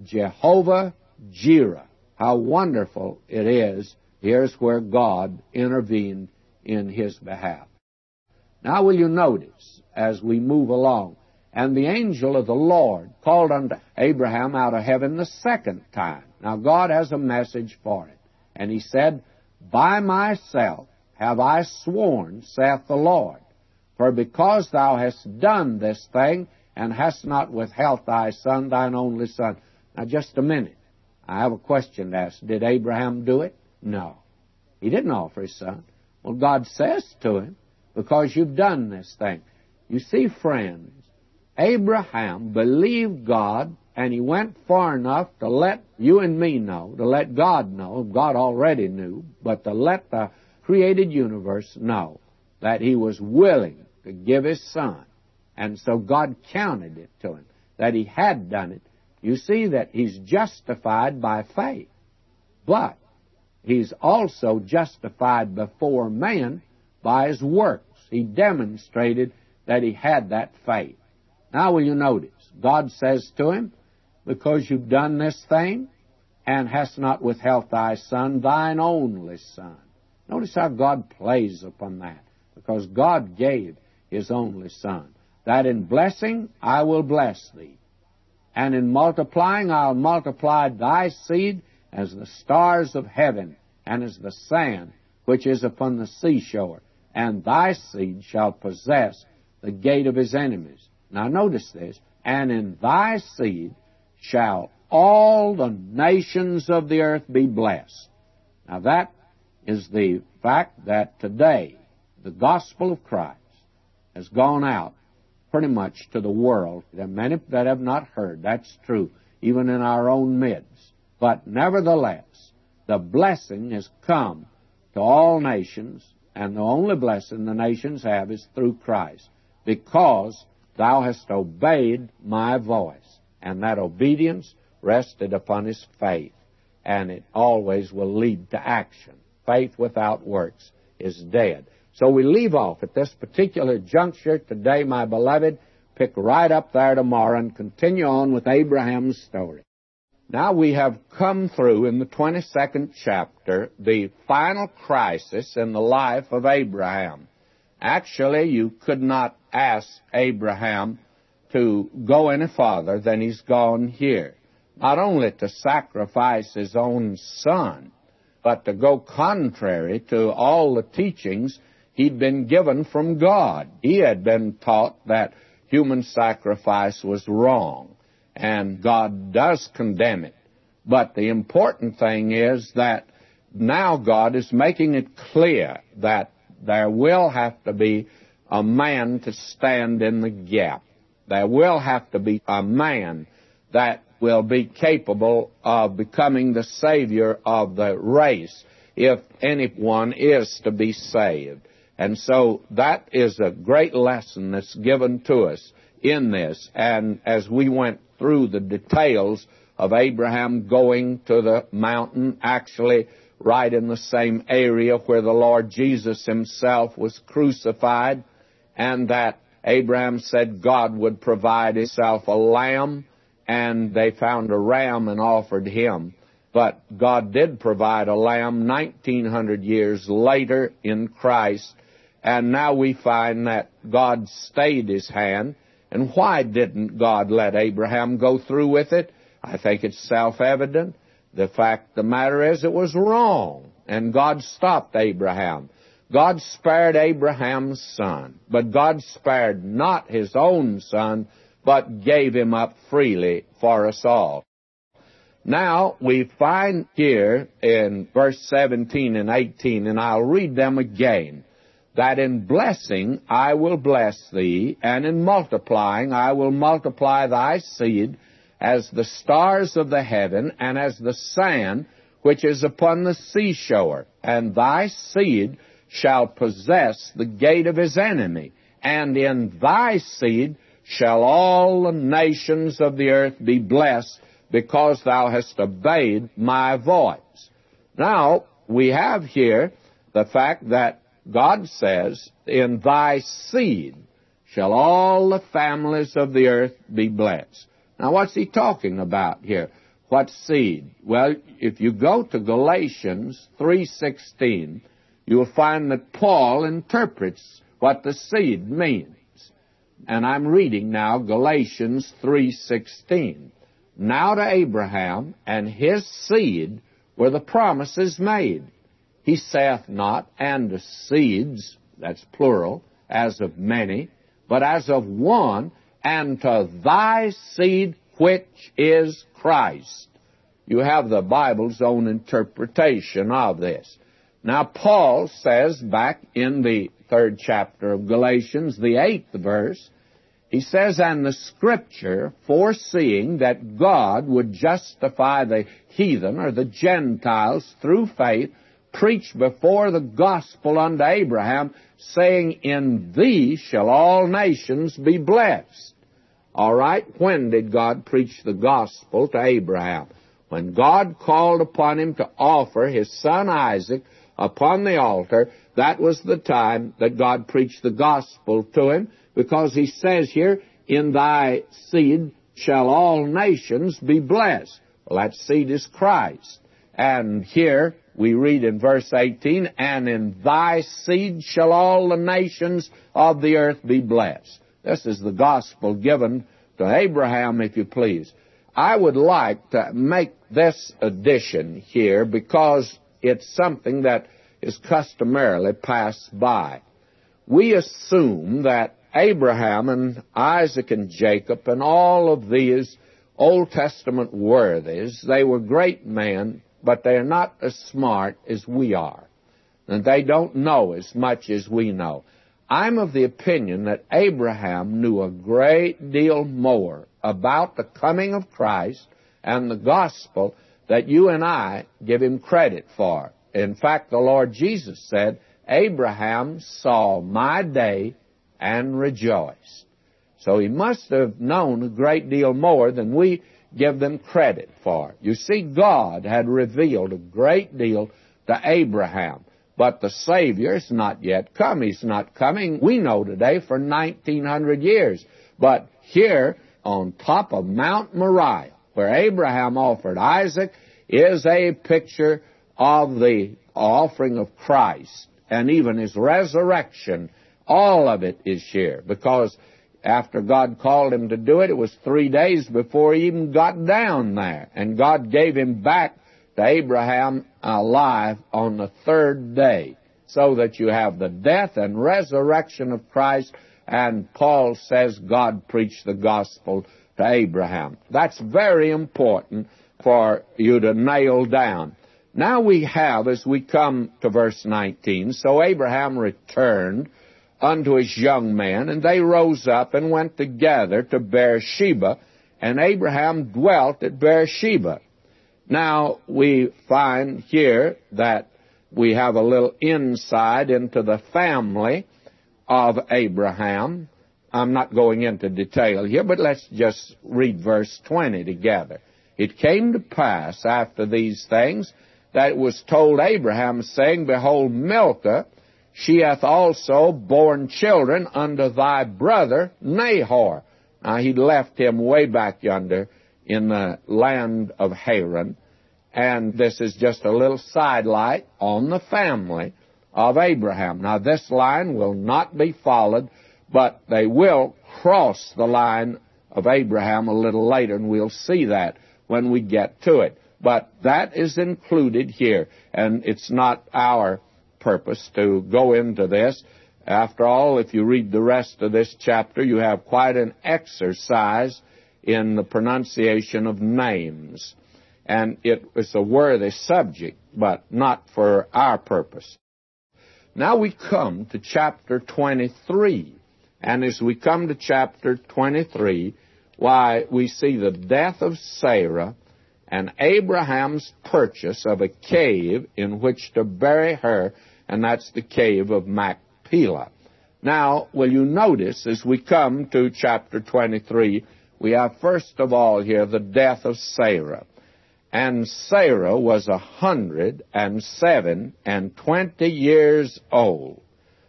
[SPEAKER 1] Jehovah-Jireh. How wonderful it is. Here's where God intervened in his behalf. Now will you notice, as we move along, And the angel of the Lord called unto Abraham out of heaven the second time. Now God has a message for it. And he said, By myself have I sworn, saith the Lord, for because thou hast done this thing, and hast not withheld thy son, thine only son. Now just a minute. I have a question to ask. Did Abraham do it? No. He didn't offer his son. Well, God says to him, because you've done this thing. You see, friends, Abraham believed God, and he went far enough to let you and me know, to let God know, God already knew, but to let the created universe know that he was willing to give his son. And so God counted it to him, that he had done it. You see that he's justified by faith, but he's also justified before man by his works. He demonstrated that he had that faith. Now will you notice, God says to him, because you've done this thing, and hast not withheld thy son, thine only son. Notice how God plays upon that, because God gave his only son, that in blessing I will bless thee, and in multiplying I'll multiply thy seed as the stars of heaven, and as the sand which is upon the seashore, and thy seed shall possess the gate of his enemies. Now notice this, and in thy seed shall all the nations of the earth be blessed. Now that is the fact that today the gospel of Christ has gone out pretty much to the world. There are many that have not heard. That's true, even in our own midst. But nevertheless, the blessing has come to all nations, and the only blessing the nations have is through Christ, because thou hast obeyed my voice. And that obedience rested upon his faith, and it always will lead to action. Faith without works is dead. So we leave off at this particular juncture today, my beloved. Pick right up there tomorrow and continue on with Abraham's story. Now we have come through in the twenty-second chapter the final crisis in the life of Abraham. Actually, you could not ask Abraham to go any farther than he's gone here. Not only to sacrifice his own son, but to go contrary to all the teachings he'd been given from God. He had been taught that human sacrifice was wrong, and God does condemn it. But the important thing is that now God is making it clear that there will have to be a man to stand in the gap. There will have to be a man that will be capable of becoming the Savior of the race if anyone is to be saved. And so that is a great lesson that's given to us in this. And as we went through the details of Abraham going to the mountain, actually right in the same area where the Lord Jesus himself was crucified, and that Abraham said God would provide himself a lamb, and they found a ram and offered him. But God did provide a lamb nineteen hundred years later in Christ, and now we find that God stayed his hand. And why didn't God let Abraham go through with it? I think it's self-evident. The fact of the matter is it was wrong, and God stopped Abraham. God spared Abraham's son, but God spared not his own son, but gave him up freely for us all. Now, we find here in verse seventeen and eighteen, and I'll read them again, that in blessing I will bless thee, and in multiplying I will multiply thy seed as the stars of the heaven, and as the sand which is upon the seashore. And thy seed shall possess the gate of his enemy, and in thy seed shall all the nations of the earth be blessed, because thou hast obeyed my voice. Now, we have here the fact that God says, in thy seed shall all the families of the earth be blessed. Now, what's he talking about here? What seed? Well, if you go to Galatians three sixteen, you'll find that Paul interprets what the seed means. And I'm reading now Galatians three sixteen. Now to Abraham and his seed were the promises made. He saith not, and to seeds, that's plural, as of many, but as of one, and to thy seed which is Christ. You have the Bible's own interpretation of this. Now, Paul says back in the third chapter of Galatians, the eighth verse, he says, and the Scripture, foreseeing that God would justify the heathen or the Gentiles through faith, preached before the gospel unto Abraham, saying, in thee shall all nations be blessed. All right, when did God preach the gospel to Abraham? When God called upon him to offer his son Isaac upon the altar, that was the time that God preached the gospel to him, because he says here, in thy seed shall all nations be blessed. Well, that seed is Christ. And here we read in verse eighteen, and in thy seed shall all the nations of the earth be blessed. This is the gospel given to Abraham, if you please. I would like to make this addition here because it's something that is customarily passed by. We assume that Abraham and Isaac and Jacob and all of these Old Testament worthies, they were great men, but they're not as smart as we are. And they don't know as much as we know. I'm of the opinion that Abraham knew a great deal more about the coming of Christ and the gospel that you and I give him credit for. In fact, the Lord Jesus said, Abraham saw my day and rejoiced. So he must have known a great deal more than we give them credit for. You see, God had revealed a great deal to Abraham, but the Savior is not yet come. He's not coming, we know today, for nineteen hundred years. But here, on top of Mount Moriah, where Abraham offered Isaac, is a picture of the offering of Christ, and even his resurrection. All of it is here, because after God called him to do it, it was three days before he even got down there. And God gave him back to Abraham alive on the third day, so that you have the death and resurrection of Christ. And Paul says God preached the gospel to Abraham. That's very important for you to nail down. Now we have, as we come to verse nineteen, so Abraham returned unto his young men, and they rose up and went together to Beersheba, and Abraham dwelt at Beersheba. Now, we find here that we have a little insight into the family of Abraham. I'm not going into detail here, but let's just read verse twenty together. It came to pass after these things that it was told Abraham, saying, behold, Milcah, she hath also borne children unto thy brother Nahor. Now, he'd left him way back yonder in the land of Haran. And this is just a little sidelight on the family of Abraham. Now, this line will not be followed, but they will cross the line of Abraham a little later, and we'll see that when we get to it. But that is included here, and it's not our purpose to go into this. After all, if you read the rest of this chapter, you have quite an exercise in the pronunciation of names. And it is a worthy subject, but not for our purpose. Now we come to chapter twenty-three. And as we come to chapter twenty-three, why, we see the death of Sarah and Abraham's purchase of a cave in which to bury her, and that's the cave of Machpelah. Now, will you notice, as we come to chapter twenty-three, we have first of all here the death of Sarah. And Sarah was a hundred and seven and twenty years old.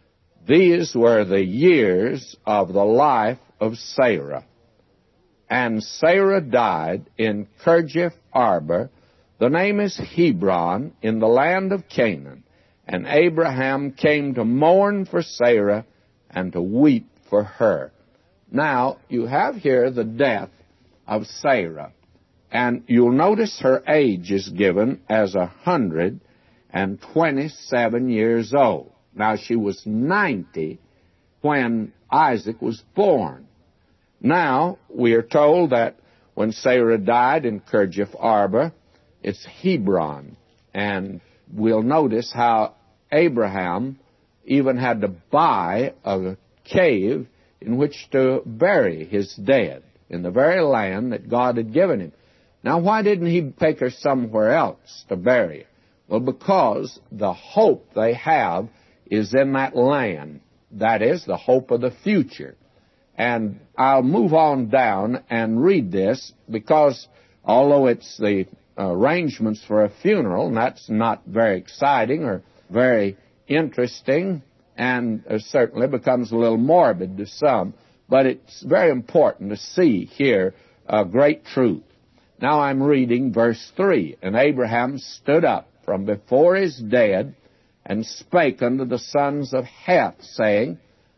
[SPEAKER 1] These were the years of the life of Sarah. And Sarah died in Kirjath Arba. The name is Hebron, in the land of Canaan. And Abraham came to mourn for Sarah and to weep for her. Now, you have here the death of Sarah. And you'll notice her age is given as a hundred and twenty-seven years old. Now, she was ninety when Isaac was born. Now, we are told that when Sarah died in Kirjath Arba, it's Hebron. And we'll notice how Abraham even had to buy a cave in which to bury his dead, in the very land that God had given him. Now, why didn't he take her somewhere else to bury her? Well, because the hope they have is in that land. That is, the hope of the future. And I'll move on down and read this, because although it's the arrangements for a funeral, and that's not very exciting or very interesting, and uh, certainly becomes a little morbid to some, but it's very important to see here a great truth. Now I'm reading verse three. And Abraham stood up from before his dead and spake unto the sons of Heth, saying,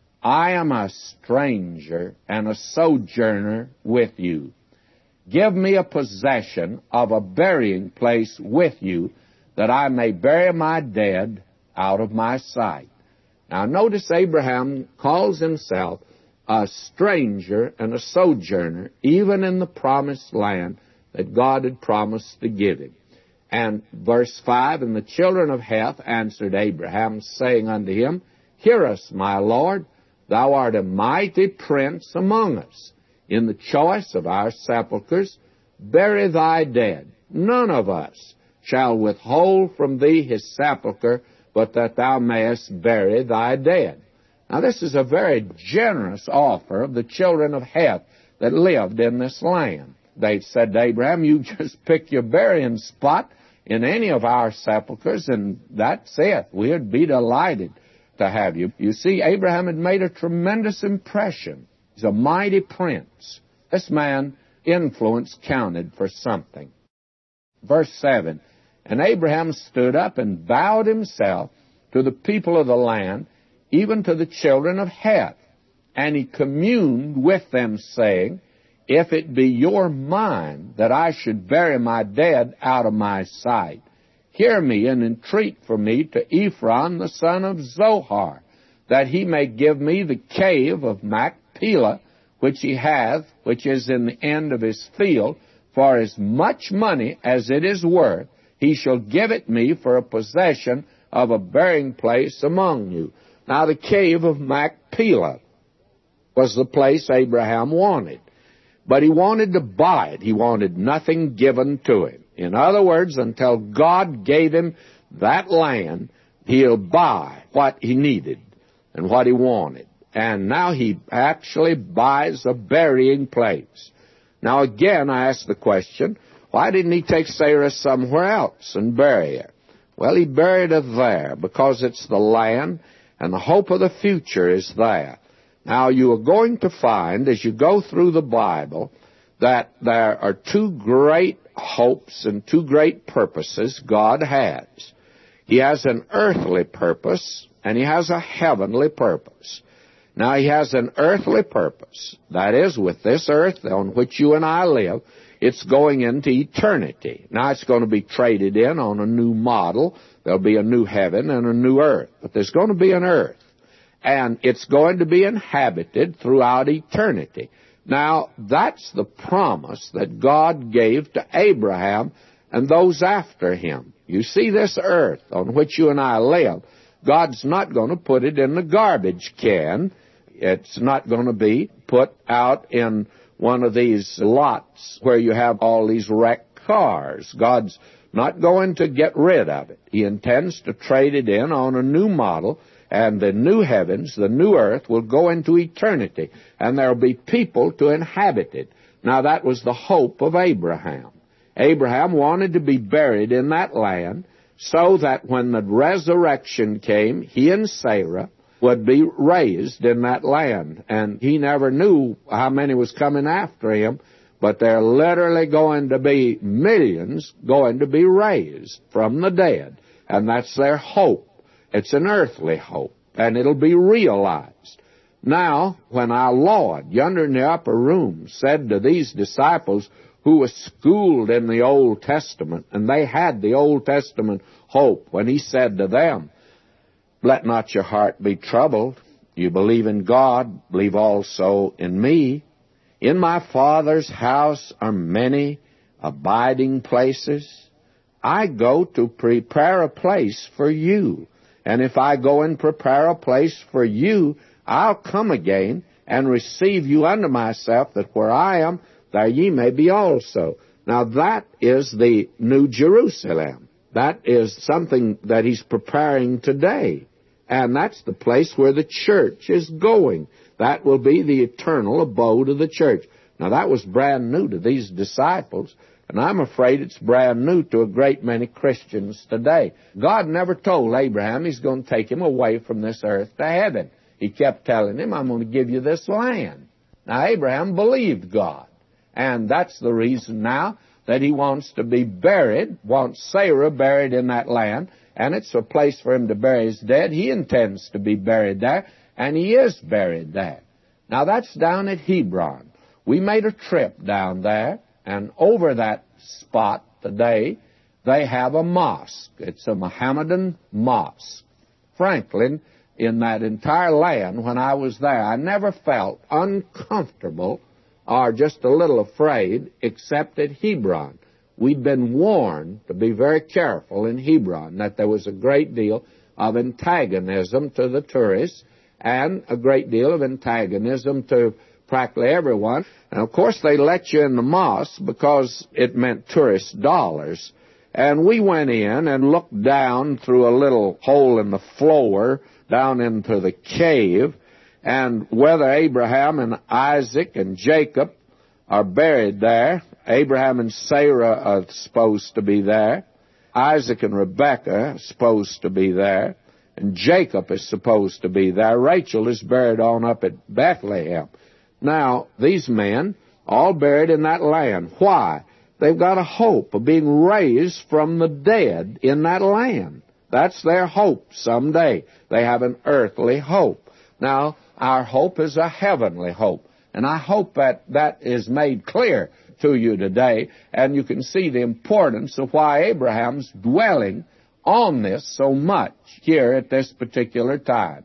[SPEAKER 1] I am a stranger and a sojourner with you. Give me a possession of a burying place with you, that I may bury my dead out of my sight. Now notice Abraham calls himself a stranger and a sojourner, even in the promised land that God had promised to give him. And verse five, And the children of Heth answered Abraham, saying unto him, Hear us, my Lord, thou art a mighty prince among us. In the choice of our sepulchres, bury thy dead. None of us shall withhold from thee his sepulchre, but that thou mayest bury thy dead. Now this is a very generous offer of the children of Heth that lived in this land. They said to Abraham, you just pick your burying spot in any of our sepulchres, and that's it. We'd be delighted to have you. You see, Abraham had made a tremendous impression. He's a mighty prince. This man, influence counted for something. Verse seven, And Abraham stood up and bowed himself to the people of the land, even to the children of Heth. And he communed with them, saying, If it be your mind that I should bury my dead out of my sight, hear me and entreat for me to Ephron the son of Zohar, that he may give me the cave of Machpelah, which he hath, which is in the end of his field, for as much money as it is worth, he shall give it me for a possession of a burying place among you. Now the cave of Machpelah was the place Abraham wanted. But he wanted to buy it. He wanted nothing given to him. In other words, until God gave him that land, he'll buy what he needed and what he wanted. And now he actually buys a burying place. Now again, I ask the question, why didn't he take Sarah somewhere else and bury her? Well, he buried her there because it's the land and the hope of the future is there. Now, you are going to find, as you go through the Bible, that there are two great hopes and two great purposes God has. He has an earthly purpose, and He has a heavenly purpose. Now, He has an earthly purpose. That is, with this earth on which you and I live, it's going into eternity. Now, it's going to be traded in on a new model. There'll be a new heaven and a new earth. But there's going to be an earth. And it's going to be inhabited throughout eternity. Now, that's the promise that God gave to Abraham and those after him. You see, this earth on which you and I live, God's not going to put it in the garbage can. It's not going to be put out in one of these lots where you have all these wrecked cars. God's not going to get rid of it. He intends to trade it in on a new model, and the new heavens, the new earth, will go into eternity, and there will be people to inhabit it. Now, that was the hope of Abraham. Abraham wanted to be buried in that land so that when the resurrection came, he and Sarah would be raised in that land. And he never knew how many was coming after him, but they're literally going to be millions going to be raised from the dead. And that's their hope. It's an earthly hope, and it'll be realized. Now, when our Lord, yonder in the upper room, said to these disciples who were schooled in the Old Testament, and they had the Old Testament hope, when He said to them, "Let not your heart be troubled. You believe in God, believe also in me. In my Father's house are many abiding places. I go to prepare a place for you. And if I go and prepare a place for you, I'll come again and receive you unto myself, that where I am, there ye may be also." Now that is the New Jerusalem. That is something that He's preparing today. And that's the place where the church is going. That will be the eternal abode of the church. Now that was brand new to these disciples, and I'm afraid it's brand new to a great many Christians today. God never told Abraham He's going to take him away from this earth to heaven. He kept telling him, "I'm going to give you this land." Now, Abraham believed God, and that's the reason now that he wants to be buried, wants Sarah buried in that land, and it's a place for him to bury his dead. He intends to be buried there, and he is buried there. Now, that's down at Hebron. We made a trip down there, and over that spot today, they have a mosque. It's a Mohammedan mosque. Franklin, in that entire land, when I was there, I never felt uncomfortable or just a little afraid, except at Hebron. We'd been warned to be very careful in Hebron, that there was a great deal of antagonism to the tourists and a great deal of antagonism to practically everyone. And, of course, they let you in the mosque because it meant tourist dollars. And we went in and looked down through a little hole in the floor down into the cave, and whether Abraham and Isaac and Jacob are buried there. Abraham and Sarah are supposed to be there. Isaac and Rebekah are supposed to be there. And Jacob is supposed to be there. Rachel is buried on up at Bethlehem. Now, these men, all buried in that land. Why? They've got a hope of being raised from the dead in that land. That's their hope someday. They have an earthly hope. Now, our hope is a heavenly hope. And I hope that that is made clear to you today, and you can see the importance of why Abraham's dwelling on this so much here at this particular time.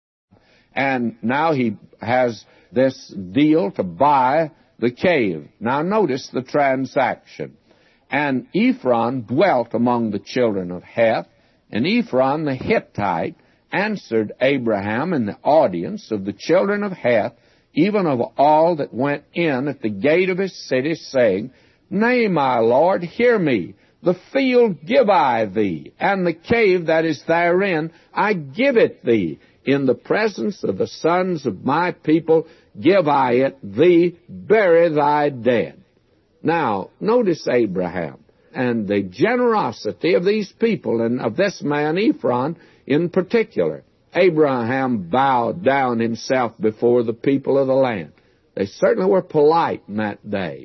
[SPEAKER 1] And now he has this deal to buy the cave. Now notice the transaction. And Ephron dwelt among the children of Heth, and Ephron the Hittite answered Abraham in the audience of the children of Heth, even of all that went in at the gate of his city, saying, Nay, my Lord, hear me. The field give I thee, and the cave that is therein I give it thee. In the presence of the sons of my people give I it thee, bury thy dead. Now, notice Abraham and the generosity of these people, and of this man Ephron in particular. Abraham bowed down himself before the people of the land. They certainly were polite in that day.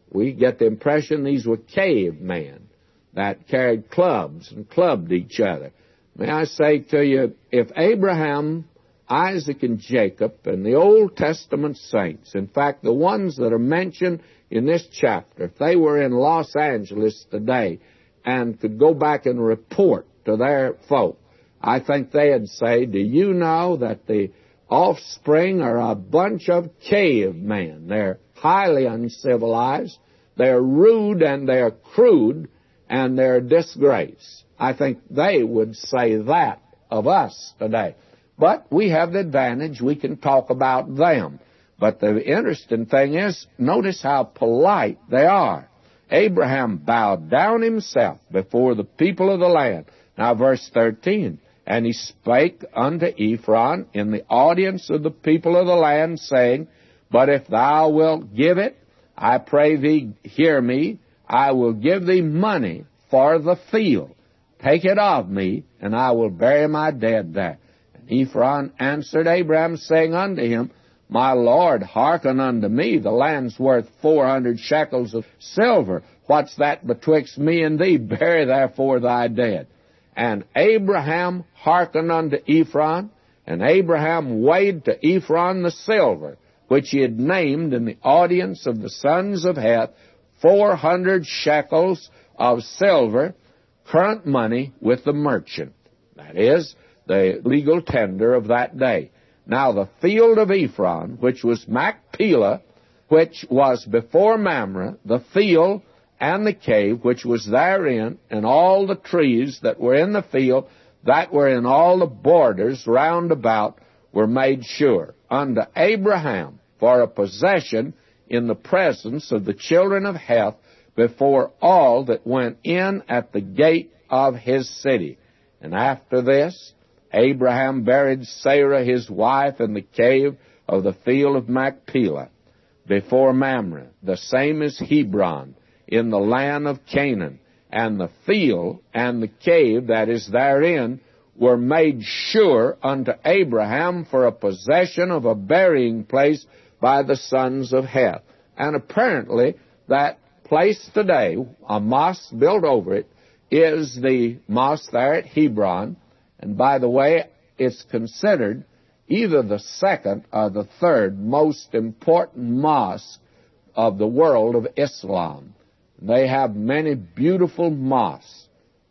[SPEAKER 1] We get the impression these were cavemen that carried clubs and clubbed each other. May I say to you, if Abraham, Isaac, and Jacob, and the Old Testament saints, in fact, the ones that are mentioned in this chapter, if they were in Los Angeles today and could go back and report to their folk, I think they'd say, do you know that the offspring are a bunch of cavemen? They're highly uncivilized, they're rude, and they're crude, and they're a disgrace. I think they would say that of us today. But we have the advantage, we can talk about them. But the interesting thing is, notice how polite they are. Abraham bowed down himself before the people of the land. Now verse thirteen, and he spake unto Ephron in the audience of the people of the land, saying, but if thou wilt give it, I pray thee, hear me, I will give thee money for the field. Take it of me, and I will bury my dead there. And Ephron answered Abraham, saying unto him, my lord, hearken unto me. The land's worth four hundred shekels of silver. What's that betwixt me and thee? Bury therefore thy dead. And Abraham hearkened unto Ephron, and Abraham weighed to Ephron the silver, which he had named in the audience of the sons of Heth, four hundred shekels of silver, current money with the merchant. That is, the legal tender of that day. Now the field of Ephron, which was Machpelah, which was before Mamre, the field and the cave which was therein, and all the trees that were in the field, that were in all the borders round about, were made sure unto Abraham for a possession in the presence of the children of Heth, before all that went in at the gate of his city. And after this, Abraham buried Sarah his wife in the cave of the field of Machpelah, before Mamre, the same as Hebron, in the land of Canaan. And the field and the cave that is therein were made sure unto Abraham for a possession of a burying place by the sons of Heth. And apparently that place today, a mosque built over it, is the mosque there at Hebron. And by the way, it's considered either the second or the third most important mosque of the world of Islam. They have many beautiful mosques,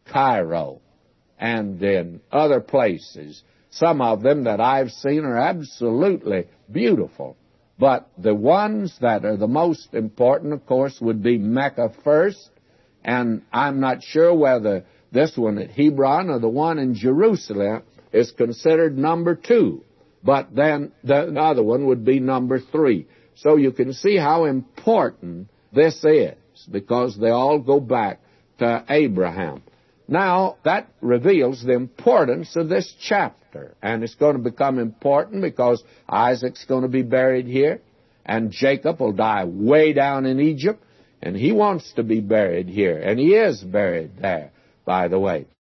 [SPEAKER 1] Cairo, and in other places. Some of them that I've seen are absolutely beautiful. But the ones that are the most important, of course, would be Mecca first, and I'm not sure whether this one at Hebron or the one in Jerusalem is considered number two. But then the other one would be number three. So you can see how important this is, because they all go back to Abraham. Now, that reveals the importance of this chapter. And it's going to become important because Isaac's going to be buried here, and Jacob will die way down in Egypt, and he wants to be buried here, and he is buried there, by the way.